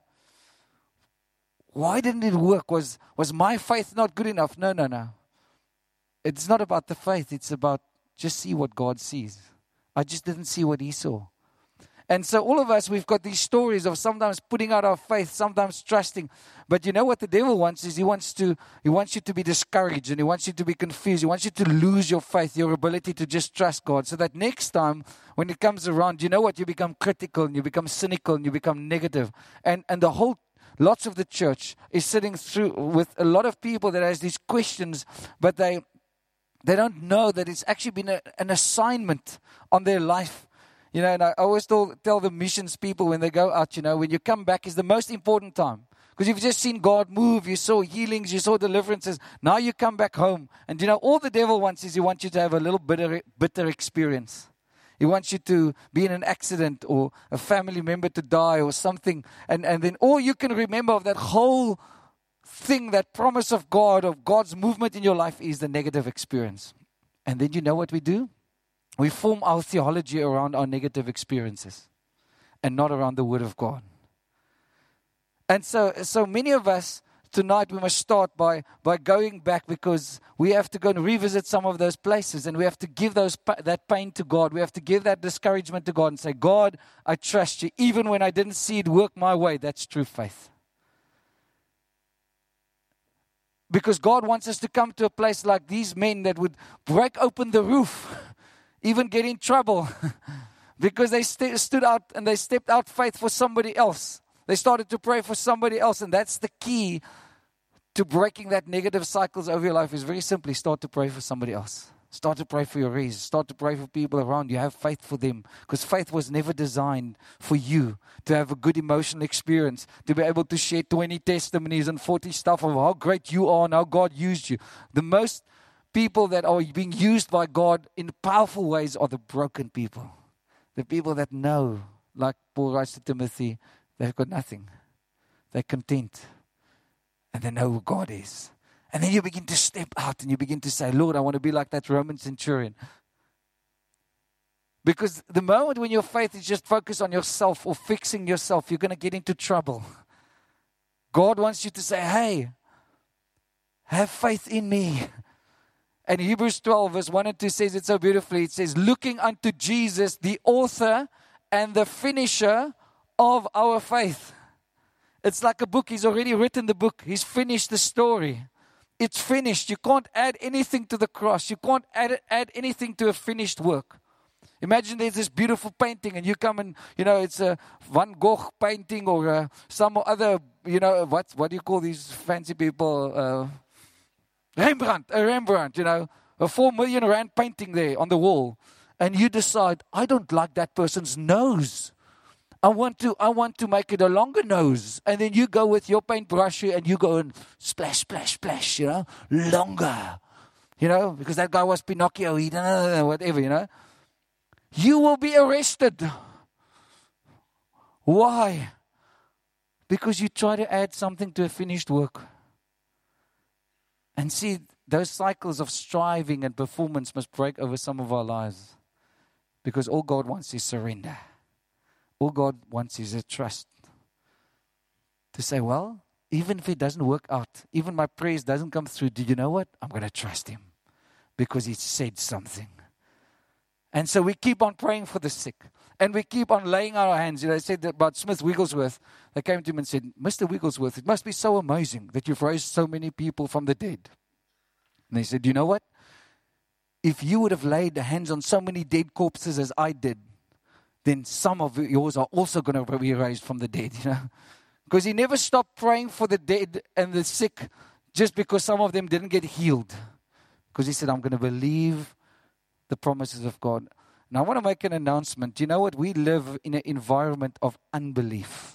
[SPEAKER 1] Why didn't it work? Was was my faith not good enough? No, no, no. It's not about the faith. It's about just see what God sees. I just didn't see what He saw. And so all of us, we've got these stories of sometimes putting out our faith, sometimes trusting. But you know what the devil wants is he wants to he wants you to be discouraged and he wants you to be confused. He wants you to lose your faith, your ability to just trust God. So that next time when it comes around, you know what? You become critical and you become cynical and you become negative. And and the whole Lots of the church is sitting through with a lot of people that has these questions, but they they don't know that it's actually been a, an assignment on their life. You know, and I always tell, tell the missions people when they go out, you know, when you come back is the most important time. Because you've just seen God move, you saw healings, you saw deliverances. Now you come back home. And you know, all the devil wants is he wants you to have a little bitter, bitter experience. He wants you to be in an accident or a family member to die or something. And, and then all you can remember of that whole thing, that promise of God, of God's movement in your life is the negative experience. And then you know what we do? We form our theology around our negative experiences and not around the Word of God. And so, so many of us tonight, we must start by, by going back, because we have to go and revisit some of those places, and we have to give those that pain to God. We have to give that discouragement to God and say, God, I trust you. Even when I didn't see it work my way, that's true faith. Because God wants us to come to a place like these men that would break open the roof, even get in trouble, because they st- stood out and they stepped out faith for somebody else. They started to pray for somebody else, and that's the key to breaking that negative cycles over your life. Is very simply start to pray for somebody else. Start to pray for your raise. Start to pray for people around you. Have faith for them. Because faith was never designed for you to have a good emotional experience, to be able to share twenty testimonies and forty stuff of how great you are and how God used you. The most people that are being used by God in powerful ways are the broken people. The people that know, like Paul writes to Timothy, they've got nothing. They're content. And they know who God is. And then you begin to step out and you begin to say, Lord, I want to be like that Roman centurion. Because the moment when your faith is just focused on yourself or fixing yourself, you're going to get into trouble. God wants you to say, hey, have faith in me. And Hebrews twelve verse one and two says it so beautifully. It says, looking unto Jesus, the author and the finisher of our faith. It's like a book. He's already written the book. He's finished the story. It's finished. You can't add anything to the cross. You can't add, add anything to a finished work. Imagine there's this beautiful painting and you come and, you know, it's a Van Gogh painting or uh, some other, you know, what, what do you call these fancy people? Uh, Rembrandt, a Rembrandt, you know, a four million rand painting there on the wall. And you decide, I don't like that person's nose. I want to I want to make it a longer nose. And then you go with your paintbrush and you go and splash, splash, splash, you know, longer. You know, because that guy was Pinocchio, he didn't, whatever, you know. You will be arrested. Why? Because you try to add something to a finished work. And see, those cycles of striving and performance must break over some of our lives. Because all God wants is surrender. All God wants is a trust. To say, well, even if it doesn't work out, even my prayers doesn't come through, do you know what? I'm going to trust Him. Because He said something. And so we keep on praying for the sick. And we keep on laying our hands. You know, they said about Smith Wigglesworth. They came to him and said, Mister Wigglesworth, it must be so amazing that you've raised so many people from the dead. And they said, you know what? If you would have laid hands on so many dead corpses as I did, then some of yours are also going to be raised from the dead, you know. Because he never stopped praying for the dead and the sick just because some of them didn't get healed. Because he said, I'm going to believe the promises of God. Now, I want to make an announcement. Do you know what? We live in an environment of unbelief.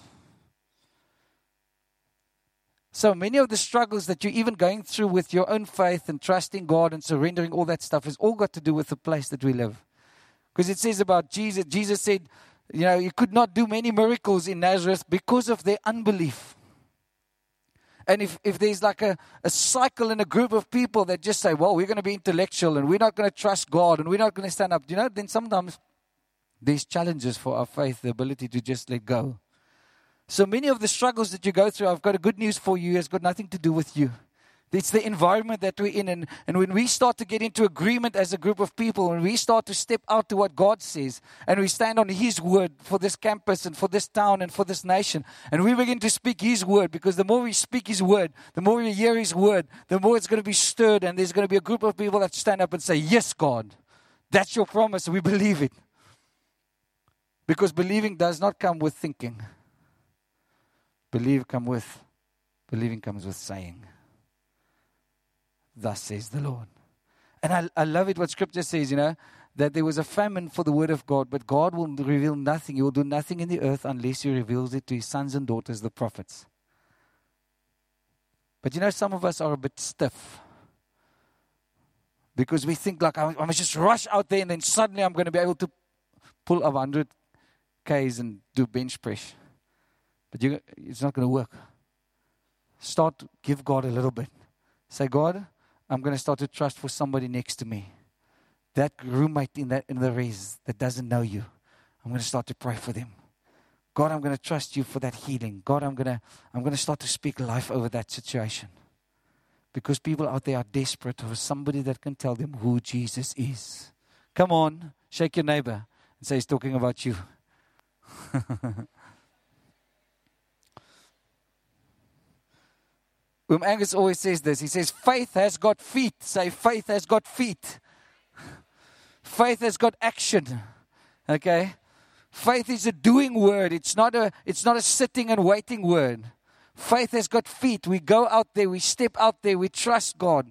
[SPEAKER 1] So many of the struggles that you're even going through with your own faith and trusting God and surrendering, all that stuff has all got to do with the place that we live. Because it says about Jesus, Jesus said, you know, you could not do many miracles in Nazareth because of their unbelief. And if, if there's like a, a cycle in a group of people that just say, well, we're going to be intellectual and we're not going to trust God and we're not going to stand up, you know, then sometimes there's challenges for our faith, the ability to just let go. So many of the struggles that you go through, I've got a good news for you, has got nothing to do with you. It's the environment that we're in. And, and when we start to get into agreement as a group of people, when we start to step out to what God says, and we stand on His word for this campus and for this town and for this nation, and we begin to speak His word, because the more we speak His word, the more we hear His word, the more it's going to be stirred, and there's going to be a group of people that stand up and say, yes, God, that's your promise. We believe it. Because believing does not come with thinking. Believe come with, believing comes with saying. Thus says the Lord. And I, I love it what Scripture says, you know, that there was a famine for the word of God, but God will reveal nothing. He will do nothing in the earth unless He reveals it to His sons and daughters, the prophets. But you know, some of us are a bit stiff. Because we think like, I, I must just rush out there and then suddenly I'm going to be able to pull up one hundred kays and do bench press. But you, it's not going to work. start, give God a little bit. Say, God, I'm going to start to trust for somebody next to me. That roommate in, that, in the res that doesn't know you. I'm going to start to pray for them. God, I'm going to trust you for that healing. God, I'm going to I'm going to start to speak life over that situation. Because people out there are desperate for somebody that can tell them who Jesus is. Come on, shake your neighbor and say he's talking about you. Um, Angus always says this. He says, faith has got feet. Say, faith has got feet. Faith has got action. Okay? Faith is a doing word. It's not a, it's not a sitting and waiting word. Faith has got feet. We go out there. We step out there. We trust God.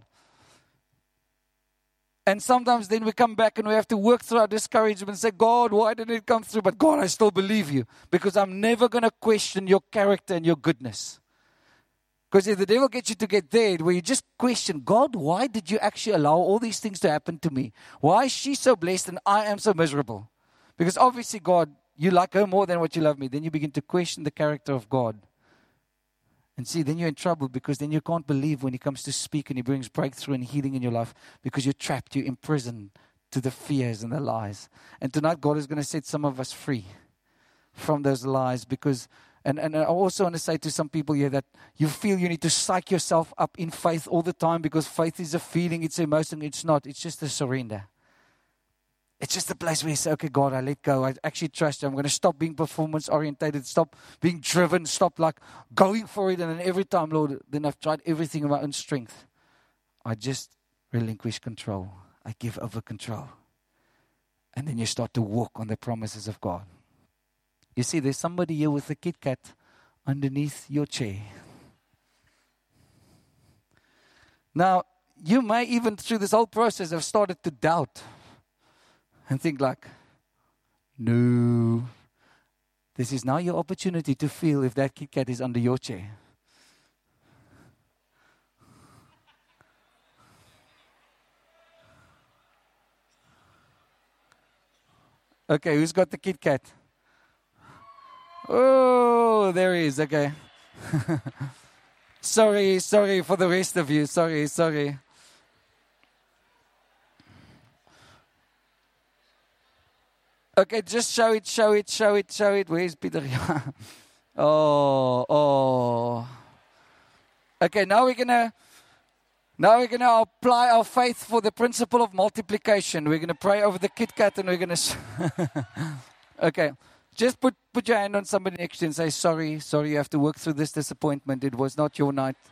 [SPEAKER 1] And sometimes then we come back and we have to work through our discouragement and say, God, why didn't it come through? But God, I still believe you. Because I'm never going to question your character and your goodness. Because if the devil gets you to get there, where you just question, God, why did you actually allow all these things to happen to me? Why is she so blessed and I am so miserable? Because obviously, God, you like her more than what you love me. Then you begin to question the character of God. And see, then you're in trouble because then you can't believe when he comes to speak and he brings breakthrough and healing in your life because you're trapped, you're imprisoned to the fears and the lies. And tonight, God is going to set some of us free from those lies because... And, and I also want to say to some people here that you feel you need to psych yourself up in faith all the time because faith is a feeling, it's an emotion. It's not. It's just a surrender. It's just a place where you say, okay, God, I let go. I actually trust you. I'm going to stop being performance-orientated, stop being driven, stop like going for it. And then every time, Lord, then I've tried everything in my own strength. I just relinquish control. I give over control. And then you start to walk on the promises of God. You see, there's somebody here with a Kit Kat underneath your chair. Now, you may even through this whole process have started to doubt and think like, no, this is now your opportunity to feel if that Kit Kat is under your chair. Okay, who's got the Kit Kat? Oh, there he is. Okay. sorry, sorry for the rest of you. Sorry, sorry. Okay, just show it, show it, show it, show it. Where's Peter? oh, oh. Okay, now we're gonna now we're gonna apply our faith for the principle of multiplication. We're gonna pray over the Kit Kat and we're gonna. okay. Just put, put your hand on somebody next to you and say, sorry, sorry, you have to work through this disappointment. It was not your night.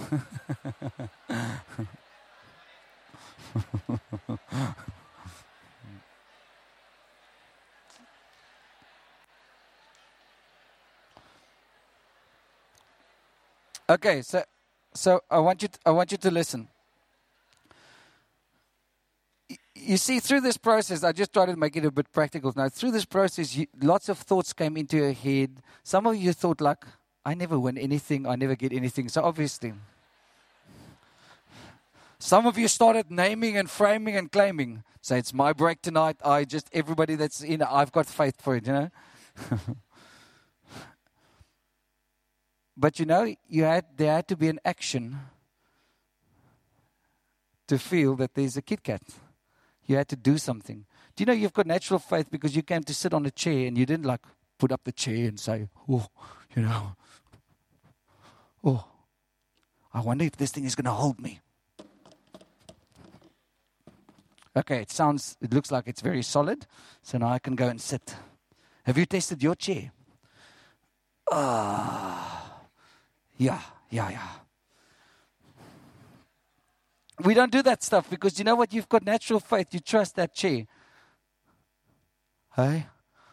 [SPEAKER 1] okay, so so I want you to, I want you to listen. You see, through this process, I just tried to make it a bit practical. Now, through this process, you, lots of thoughts came into your head. Some of you thought like, I never win anything, I never get anything. So obviously, some of you started naming and framing and claiming. Say, it's my break tonight. I just, everybody that's in, I've got faith for it, you know. But you know, you had there had to be an action to feel that there's a Kit Kat. You had to do something. Do you know you've got natural faith because you came to sit on a chair and you didn't like put up the chair and say, oh, you know, oh, I wonder if this thing is going to hold me. Okay, it sounds, it looks like it's very solid. So now I can go and sit. Have you tested your chair? Ah, uh, yeah, yeah, yeah. We don't do that stuff because you know what? You've got natural faith. You trust that chair. Hey?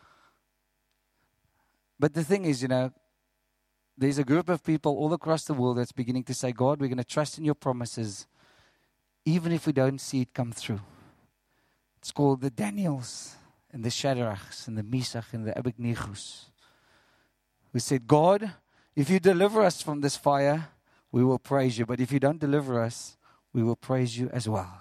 [SPEAKER 1] But the thing is, you know, there's a group of people all across the world that's beginning to say, God, we're going to trust in your promises even if we don't see it come through. It's called the Daniels and the Shadrachs and the Meshach and the Abednego's. We said, God, if you deliver us from this fire, we will praise you. But if you don't deliver us, we will praise you as well.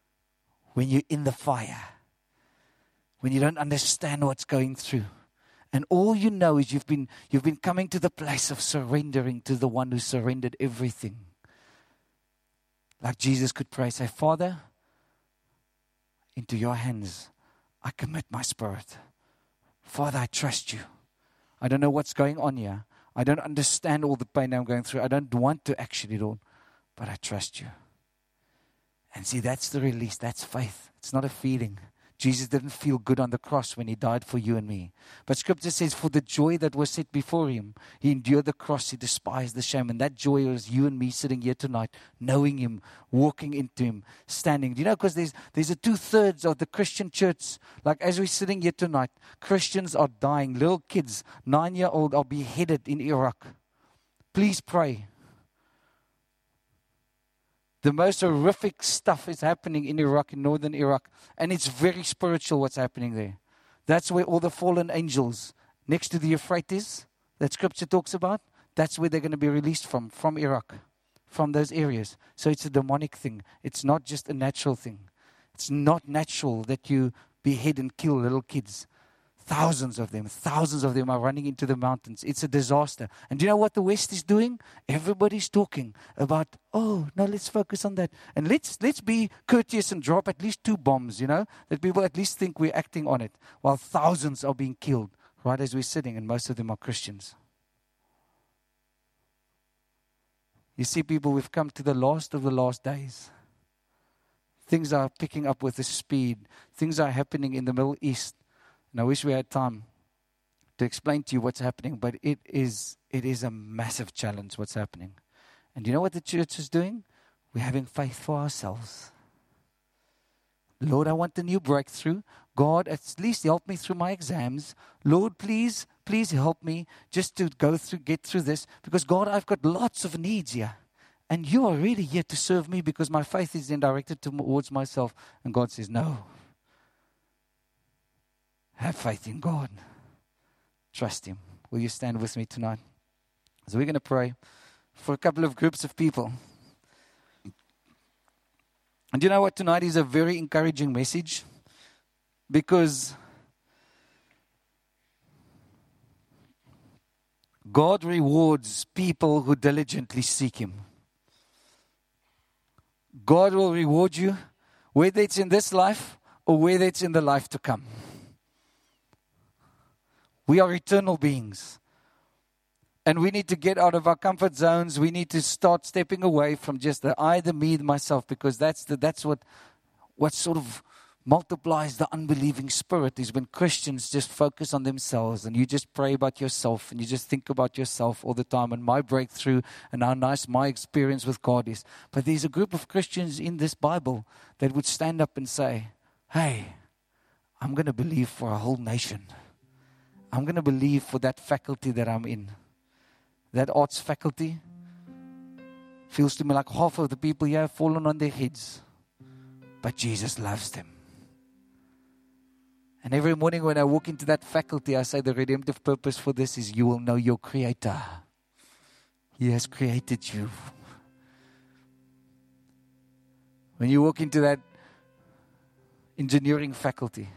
[SPEAKER 1] When you're in the fire, when you don't understand what's going through, And all you know is you've been, you've been coming to the place of surrendering to the one who surrendered everything. Like Jesus could pray, say, Father, into your hands I commit my spirit. Father, I trust you. I don't know what's going on here. I don't understand all the pain I'm going through. I don't want to actually do it, but I trust you. And see, that's the release. That's faith. It's not a feeling. Jesus didn't feel good on the cross when he died for you and me. But Scripture says, for the joy that was set before him, he endured the cross, he despised the shame. And that joy was you and me sitting here tonight, knowing him, walking into him, standing. Do you know, because there's, there's a two-thirds of the Christian church, like as we're sitting here tonight, Christians are dying. Little kids, nine-year-old, are beheaded in Iraq. Please pray. The most horrific stuff is happening in Iraq, in northern Iraq. And it's very spiritual what's happening there. That's where all the fallen angels, next to the Euphrates, that Scripture talks about, that's where they're going to be released from, from Iraq, from those areas. So it's a demonic thing. It's not just a natural thing. It's not natural that you behead and kill little kids. Thousands of them, thousands of them are running into the mountains. It's a disaster. And do you know what the West is doing? Everybody's talking about, oh, no, let's focus on that. And let's let's be courteous and drop at least two bombs, you know, that people at least think we're acting on it, while thousands are being killed right as we're sitting, and most of them are Christians. You see, people, we've come to the last of the last days. Things are picking up with the speed. Things are happening in the Middle East. And I wish we had time to explain to you what's happening, but it is it is a massive challenge what's happening. And do you know what the church is doing? We're having faith for ourselves. Lord, I want a new breakthrough. God, at least help me through my exams. Lord, please, please help me just to go through, get through this. Because God, I've got lots of needs here. And you are really here to serve me because my faith is then directed towards myself. And God says, no. Have faith in God. Trust Him. Will you stand with me tonight? So we're going to pray for a couple of groups of people. And you know what? Tonight is a very encouraging message because God rewards people who diligently seek Him. God will reward you whether it's in this life or whether it's in the life to come. We are eternal beings. And we need to get out of our comfort zones. We need to start stepping away from just the I, the me, the myself, because that's the, that's what what sort of multiplies the unbelieving spirit is when Christians just focus on themselves and you just pray about yourself and you just think about yourself all the time and my breakthrough and how nice my experience with God is. But there's a group of Christians in this Bible that would stand up and say, hey, I'm going to believe for a whole nation. I'm going to believe for that faculty that I'm in. That arts faculty feels to me like half of the people here have fallen on their heads. But Jesus loves them. And every morning when I walk into that faculty, I say the redemptive purpose for this is you will know your Creator. He has created you. When you walk into that engineering faculty,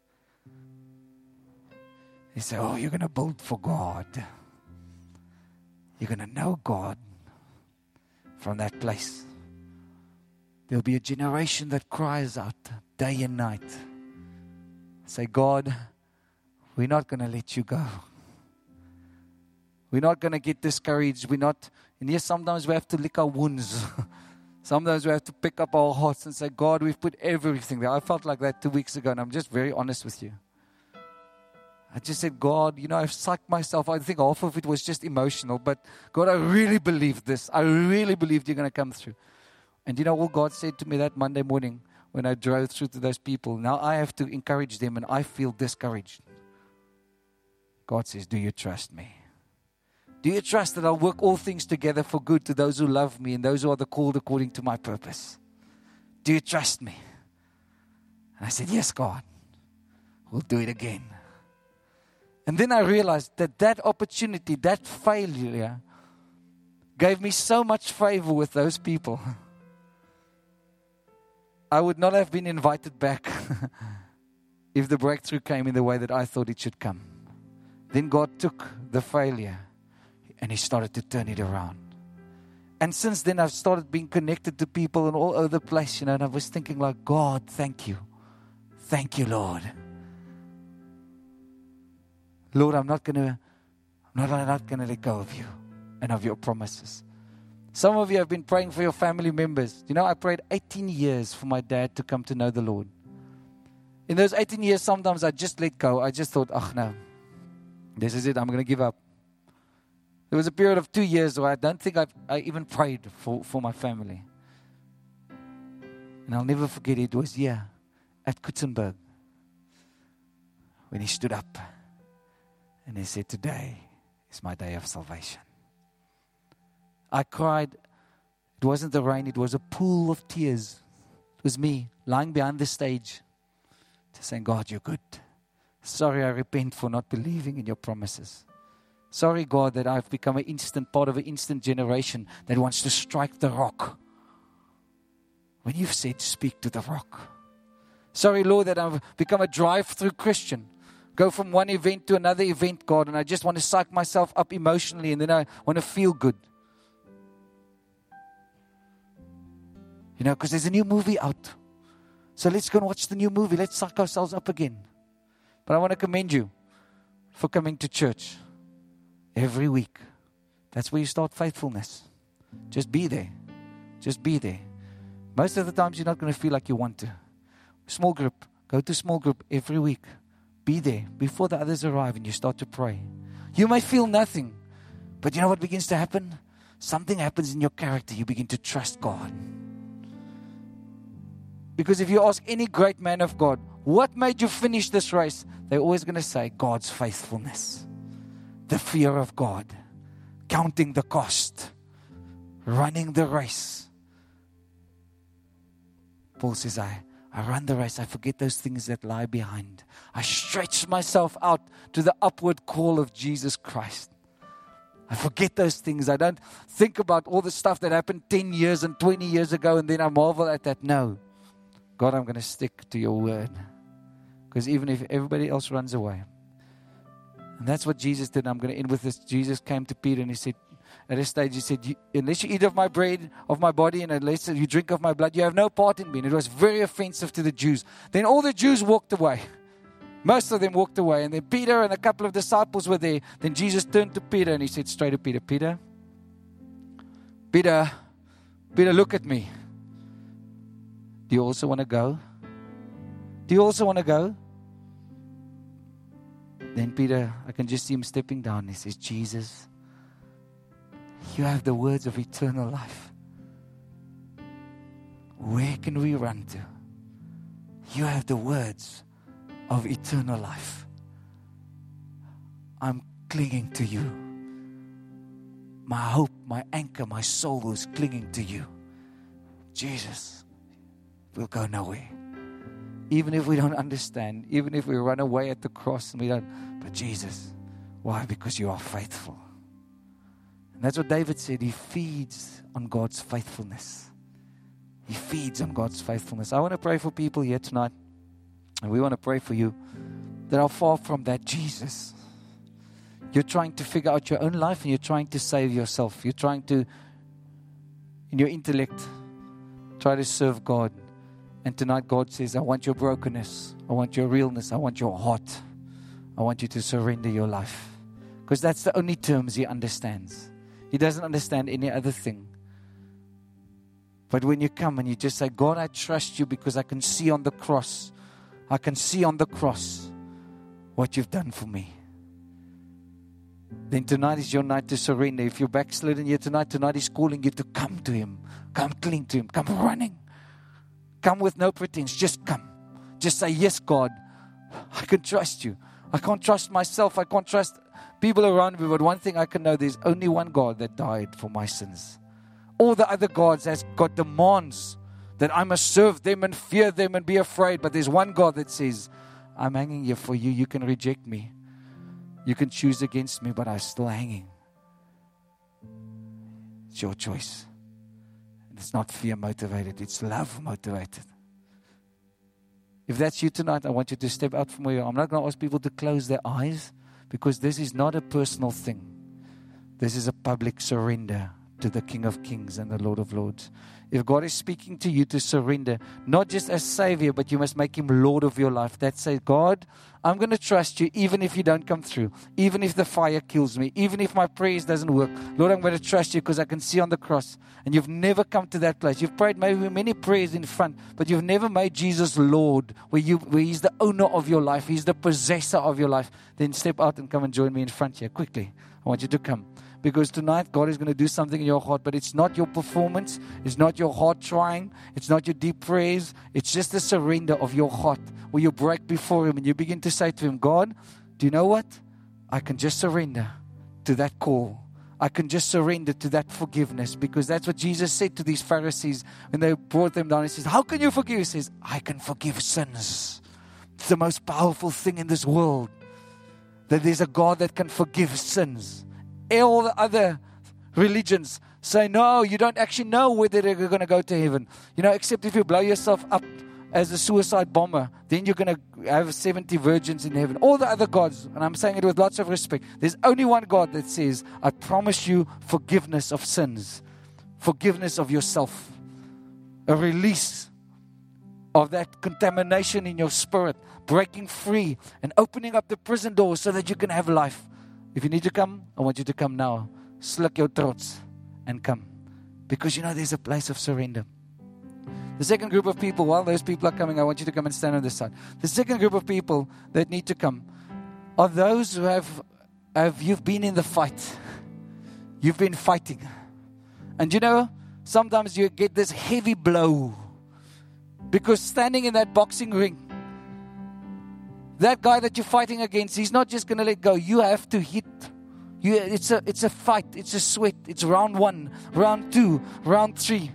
[SPEAKER 1] you say, oh, you're going to build for God. You're going to know God from that place. There'll be a generation that cries out day and night. Say, God, we're not going to let you go. We're not going to get discouraged. We're not, and yes, sometimes we have to lick our wounds. Sometimes we have to pick up our hearts and say, God, we've put everything there. I felt like that two weeks ago, and I'm just very honest with you. I just said, God, you know, I've psyched myself. I think half of it was just emotional. But God, I really believe this. I really believed you're going to come through. And you know what God said to me that Monday morning when I drove through to those people? Now I have to encourage them and I feel discouraged. God says, do you trust me? Do you trust that I'll work all things together for good to those who love me and those who are the called according to my purpose? Do you trust me? And I said, yes, God. We'll do it again. And then I realized that that opportunity, that failure, gave me so much favor with those people. I would not have been invited back if the breakthrough came in the way that I thought it should come. Then God took the failure and He started to turn it around. And since then, I've started being connected to people in all over the place, you know, and I was thinking like, God, thank you. Thank you, Lord. Lord, I'm not going to, I'm not, I'm not going to let go of you and of your promises. Some of you have been praying for your family members. You know, I prayed eighteen years for my dad to come to know the Lord. In those eighteen years, sometimes I just let go. I just thought, oh no, this is it. I'm going to give up. There was a period of two years where I don't think I've, I even prayed for, for my family. And I'll never forget it. It was here at Kutzenberg when he stood up and he said, today is my day of salvation. I cried. It wasn't the rain. It was a pool of tears. It was me lying behind the stage just saying, God, you're good. Sorry, I repent for not believing in your promises. Sorry, God, that I've become an instant part of an instant generation that wants to strike the rock when you've said, speak to the rock. Sorry, Lord, that I've become a drive-through Christian. Go from one event to another event, God, and I just want to psych myself up emotionally and then I want to feel good. You know, because there's a new movie out. So let's go and watch the new movie. Let's psych ourselves up again. But I want to commend you for coming to church every week. That's where you start faithfulness. Just be there. Just be there. Most of the times you're not going to feel like you want to. Small group. Go to small group every week. Be there before the others arrive and you start to pray. You may feel nothing. But you know what begins to happen? Something happens in your character. You begin to trust God. Because if you ask any great man of God, what made you finish this race? They're always going to say, God's faithfulness. The fear of God. Counting the cost. Running the race. Paul says, I, I run the race. I forget those things that lie behind. I stretch myself out to the upward call of Jesus Christ. I forget those things. I don't think about all the stuff that happened ten years and twenty years ago and then I marvel at that. No. God, I'm going to stick to your word. Because even if everybody else runs away. And that's what Jesus did. I'm going to end with this. Jesus came to Peter and he said, at a stage he said, unless you eat of my bread, of my body, and unless you drink of my blood, you have no part in me. And it was very offensive to the Jews. Then all the Jews walked away. Most of them walked away. And then Peter and a couple of disciples were there. Then Jesus turned to Peter and he said straight to Peter, Peter, Peter, Peter, look at me. Do you also want to go? Do you also want to go? Then Peter, I can just see him stepping down. He says, Jesus, you have the words of eternal life. Where can we run to? You have the words of eternal life. I'm clinging to you. My hope, my anchor, my soul is clinging to you. Jesus, we'll go nowhere. Even if we don't understand, even if we run away at the cross and we don't, but Jesus, why? Because you are faithful. And that's what David said. He feeds on God's faithfulness. He feeds on God's faithfulness. I want to pray for people here tonight. And we want to pray for you that are far from that Jesus. You're trying to figure out your own life and you're trying to save yourself. You're trying to, in your intellect, try to serve God. And tonight God says, I want your brokenness. I want your realness. I want your heart. I want you to surrender your life. Because that's the only terms He understands. He doesn't understand any other thing. But when you come and you just say, God, I trust you because I can see on the cross. I can see on the cross what you've done for me. Then tonight is your night to surrender. If you're backslidden here tonight, tonight He's calling you to come to Him. Come cling to Him. Come running. Come with no pretense. Just come. Just say, yes, God, I can trust you. I can't trust myself. I can't trust people around me. But one thing I can know, there's only one God that died for my sins. All the other gods has got demands that I must serve them and fear them and be afraid. But there's one God that says, I'm hanging here for you. You can reject me. You can choose against me, but I'm still hanging. It's your choice. It's not fear motivated. It's love motivated. If that's you tonight, I want you to step out from where you are. I'm not going to ask people to close their eyes Because this is not a personal thing. This is a public surrender to the King of Kings and the Lord of Lords. If God is speaking to you to surrender, not just as Savior, but you must make Him Lord of your life. That says, God, I'm going to trust you even if you don't come through, even if the fire kills me, even if my prayers doesn't work. Lord, I'm going to trust you because I can see on the cross. And you've never come to that place. You've prayed maybe many prayers in front, but you've never made Jesus Lord, where, you, where He's the owner of your life. He's the possessor of your life. Then step out and come and join me in front here. Quickly, I want you to come. Because tonight, God is going to do something in your heart, but it's not your performance. It's not your heart trying. It's not your deep prayers. It's just the surrender of your heart where you break before Him and you begin to say to Him, God, do you know what? I can just surrender to that call. I can just surrender to that forgiveness, because that's what Jesus said to these Pharisees when they brought them down. He says, how can you forgive? He says, I can forgive sins. It's the most powerful thing in this world, that there's a God that can forgive sins. All the other religions say, no, you don't actually know whether you're going to go to heaven. You know, except if you blow yourself up as a suicide bomber, then you're going to have seventy virgins in heaven. All the other gods, and I'm saying it with lots of respect, there's only one God that says, I promise you forgiveness of sins, forgiveness of yourself, a release of that contamination in your spirit, breaking free and opening up the prison doors so that you can have life. If you need to come, I want you to come now. Slick your throats and come. Because you know there's a place of surrender. The second group of people, while those people are coming, I want you to come and stand on this side. The second group of people that need to come are those who have, have you've been in the fight. You've been fighting. And you know, sometimes you get this heavy blow. Because standing in that boxing ring, that guy that you're fighting against, he's not just going to let go. You have to hit. You, it's a, it's a fight. It's a sweat. It's round one, round two, round three.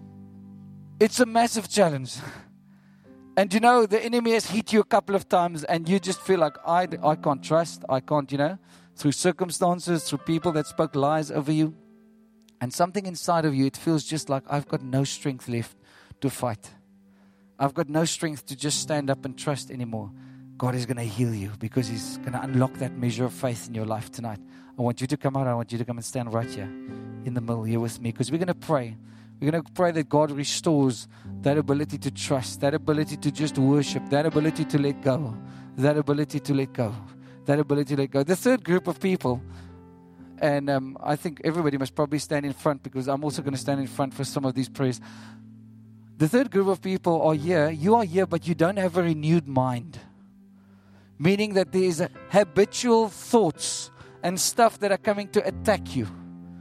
[SPEAKER 1] It's a massive challenge. And you know, the enemy has hit you a couple of times and you just feel like, I, I can't trust. I can't, you know, through circumstances, through people that spoke lies over you. And something inside of you, it feels just like, I've got no strength left to fight. I've got no strength to just stand up and trust anymore. God is going to heal you because He's going to unlock that measure of faith in your life tonight. I want you to come out. I want you to come and stand right here in the middle here with me, because we're going to pray. We're going to pray that God restores that ability to trust, that ability to just worship, that ability to let go, that ability to let go, that ability to let go. The third group of people, and um, I think everybody must probably stand in front, because I'm also going to stand in front for some of these prayers. The third group of people are here. You are here, but you don't have a renewed mind. Meaning that there is habitual thoughts and stuff that are coming to attack you.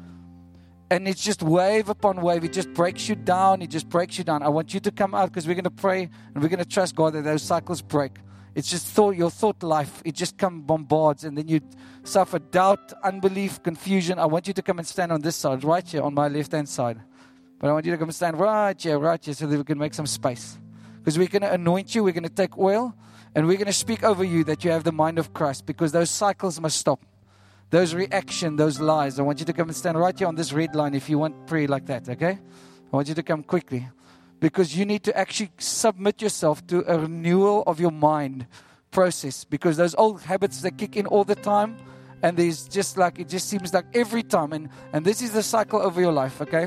[SPEAKER 1] And it's just wave upon wave. It just breaks you down. It just breaks you down. I want you to come out, because we're going to pray and we're going to trust God that those cycles break. It's just thought, your thought life. It just comes bombards, and then you suffer doubt, unbelief, confusion. I want you to come and stand on this side, right here on my left-hand side. But I want you to come and stand right here, right here, so that we can make some space. Because we're going to anoint you. We're going to take oil. And we're going to speak over you that you have the mind of Christ, because those cycles must stop. Those reactions, those lies. I want you to come and stand right here on this red line if you want prayer like that, okay? I want you to come quickly, because you need to actually submit yourself to a renewal of your mind process, because those old habits that kick in all the time, and there's just like, it just seems like every time, and, and this is the cycle over your life, okay?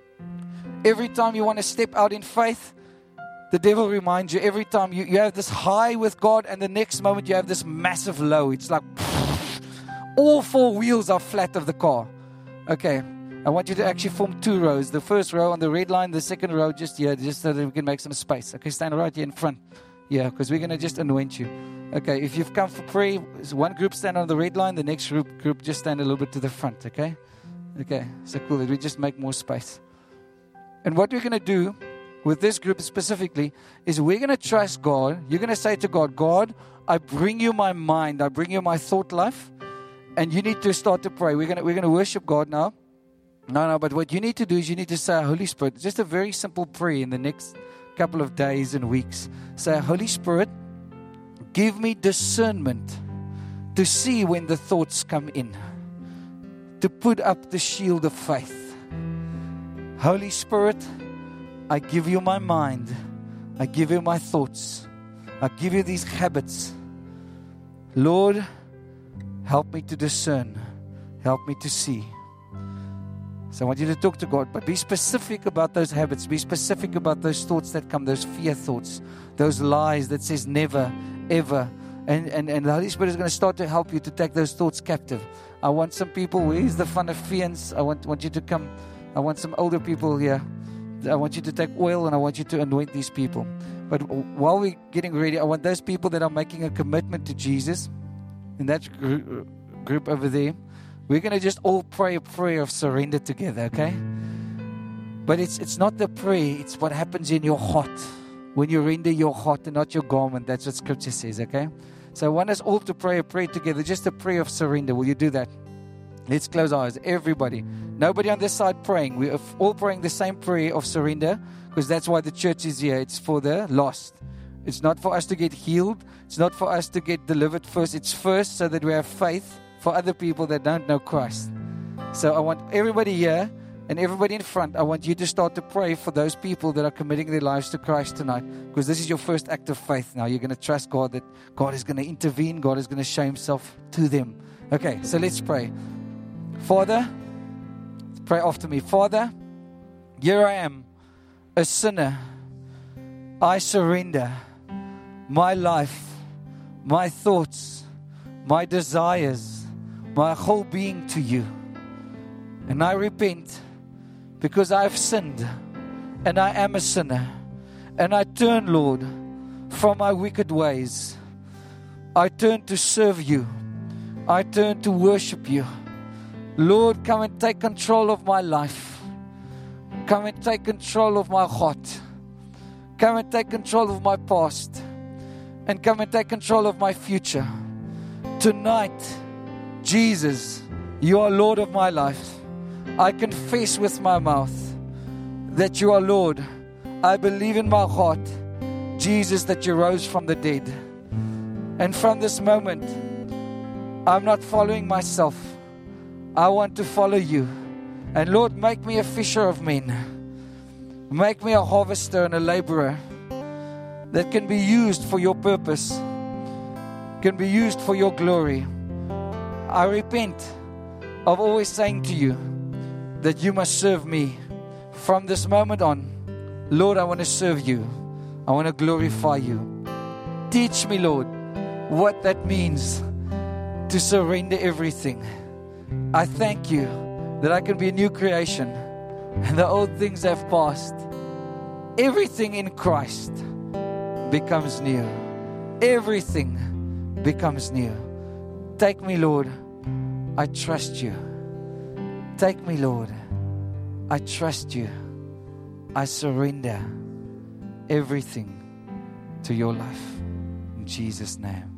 [SPEAKER 1] Every time you want to step out in faith, the devil reminds you. Every time you, you have this high with God, and the next moment you have this massive low. It's like all four wheels are flat of the car. Okay, I want you to actually form two rows. The first row on the red line, the second row just here, just so that we can make some space. Okay, stand right here in front. Yeah, because we're going to just anoint you. Okay, if you've come for prayer, one group stand on the red line, the next group, group just stand a little bit to the front, okay? Okay, so cool. We just make more space. And what we're going to do with this group specifically is we're going to trust God. You're going to say to God, God, I bring you my mind. I bring you my thought life. And you need to start to pray. We're going to, we're going to worship God now. No, no, but what you need to do is you need to say, Holy Spirit, just a very simple prayer in the next couple of days and weeks. Say, Holy Spirit, give me discernment to see when the thoughts come in, to put up the shield of faith. Holy Spirit, I give you my mind. I give you my thoughts. I give you these habits. Lord, Help me to discern. Help me to see. So I want you to talk to God, but be specific about those habits. Be specific about those thoughts that come, those fear thoughts, those lies that says never, ever. And, and, and the Holy Spirit is going to start to help you to take those thoughts captive. I want some people, where's the fun of fiends? I want, want you to come. I want some older people here. I want you to take oil and I want you to anoint these people. But while we're getting ready, I want those people that are making a commitment to Jesus, in that group, group over there, we're going to just all pray a prayer of surrender together, okay? But it's it's not the prayer, it's what happens in your heart. When you render your heart and not your garment, that's what Scripture says, okay? So I want us all to pray a prayer together, just a prayer of surrender. Will you do that? Let's close our eyes, everybody. Nobody on this side praying. We are all praying the same prayer of surrender, because that's why the church is here. It's for the lost. It's not for us to get healed. It's not for us to get delivered first. It's first so that we have faith for other people that don't know Christ. So I want everybody here and everybody in front, I want you to start to pray for those people that are committing their lives to Christ tonight, because this is your first act of faith now. You're going to trust God that God is going to intervene. God is going to show Himself to them. Okay, so let's pray. Father, pray after me. Father, here I am, a sinner. I surrender my life, my thoughts, my desires, my whole being to you. And I repent because I've sinned and I am a sinner. And I turn, Lord, from my wicked ways. I turn to serve you. I turn to worship you. Lord, come and take control of my life. Come and take control of my heart. Come and take control of my past. And come and take control of my future. Tonight, Jesus, you are Lord of my life. I confess with my mouth that you are Lord. I believe in my heart, Jesus, that you rose from the dead. And from this moment, I'm not following myself. I want to follow you. And Lord, make me a fisher of men. Make me a harvester and a laborer that can be used for your purpose, can be used for your glory. I repent of always saying to you that you must serve me. From this moment on, Lord, I want to serve you. I want to glorify you. Teach me, Lord, what that means to surrender everything. I thank you that I can be a new creation and the old things have passed. Everything in Christ becomes new. Everything becomes new. Take me, Lord. I trust you. Take me, Lord. I trust you. I surrender everything to your life. In Jesus' name.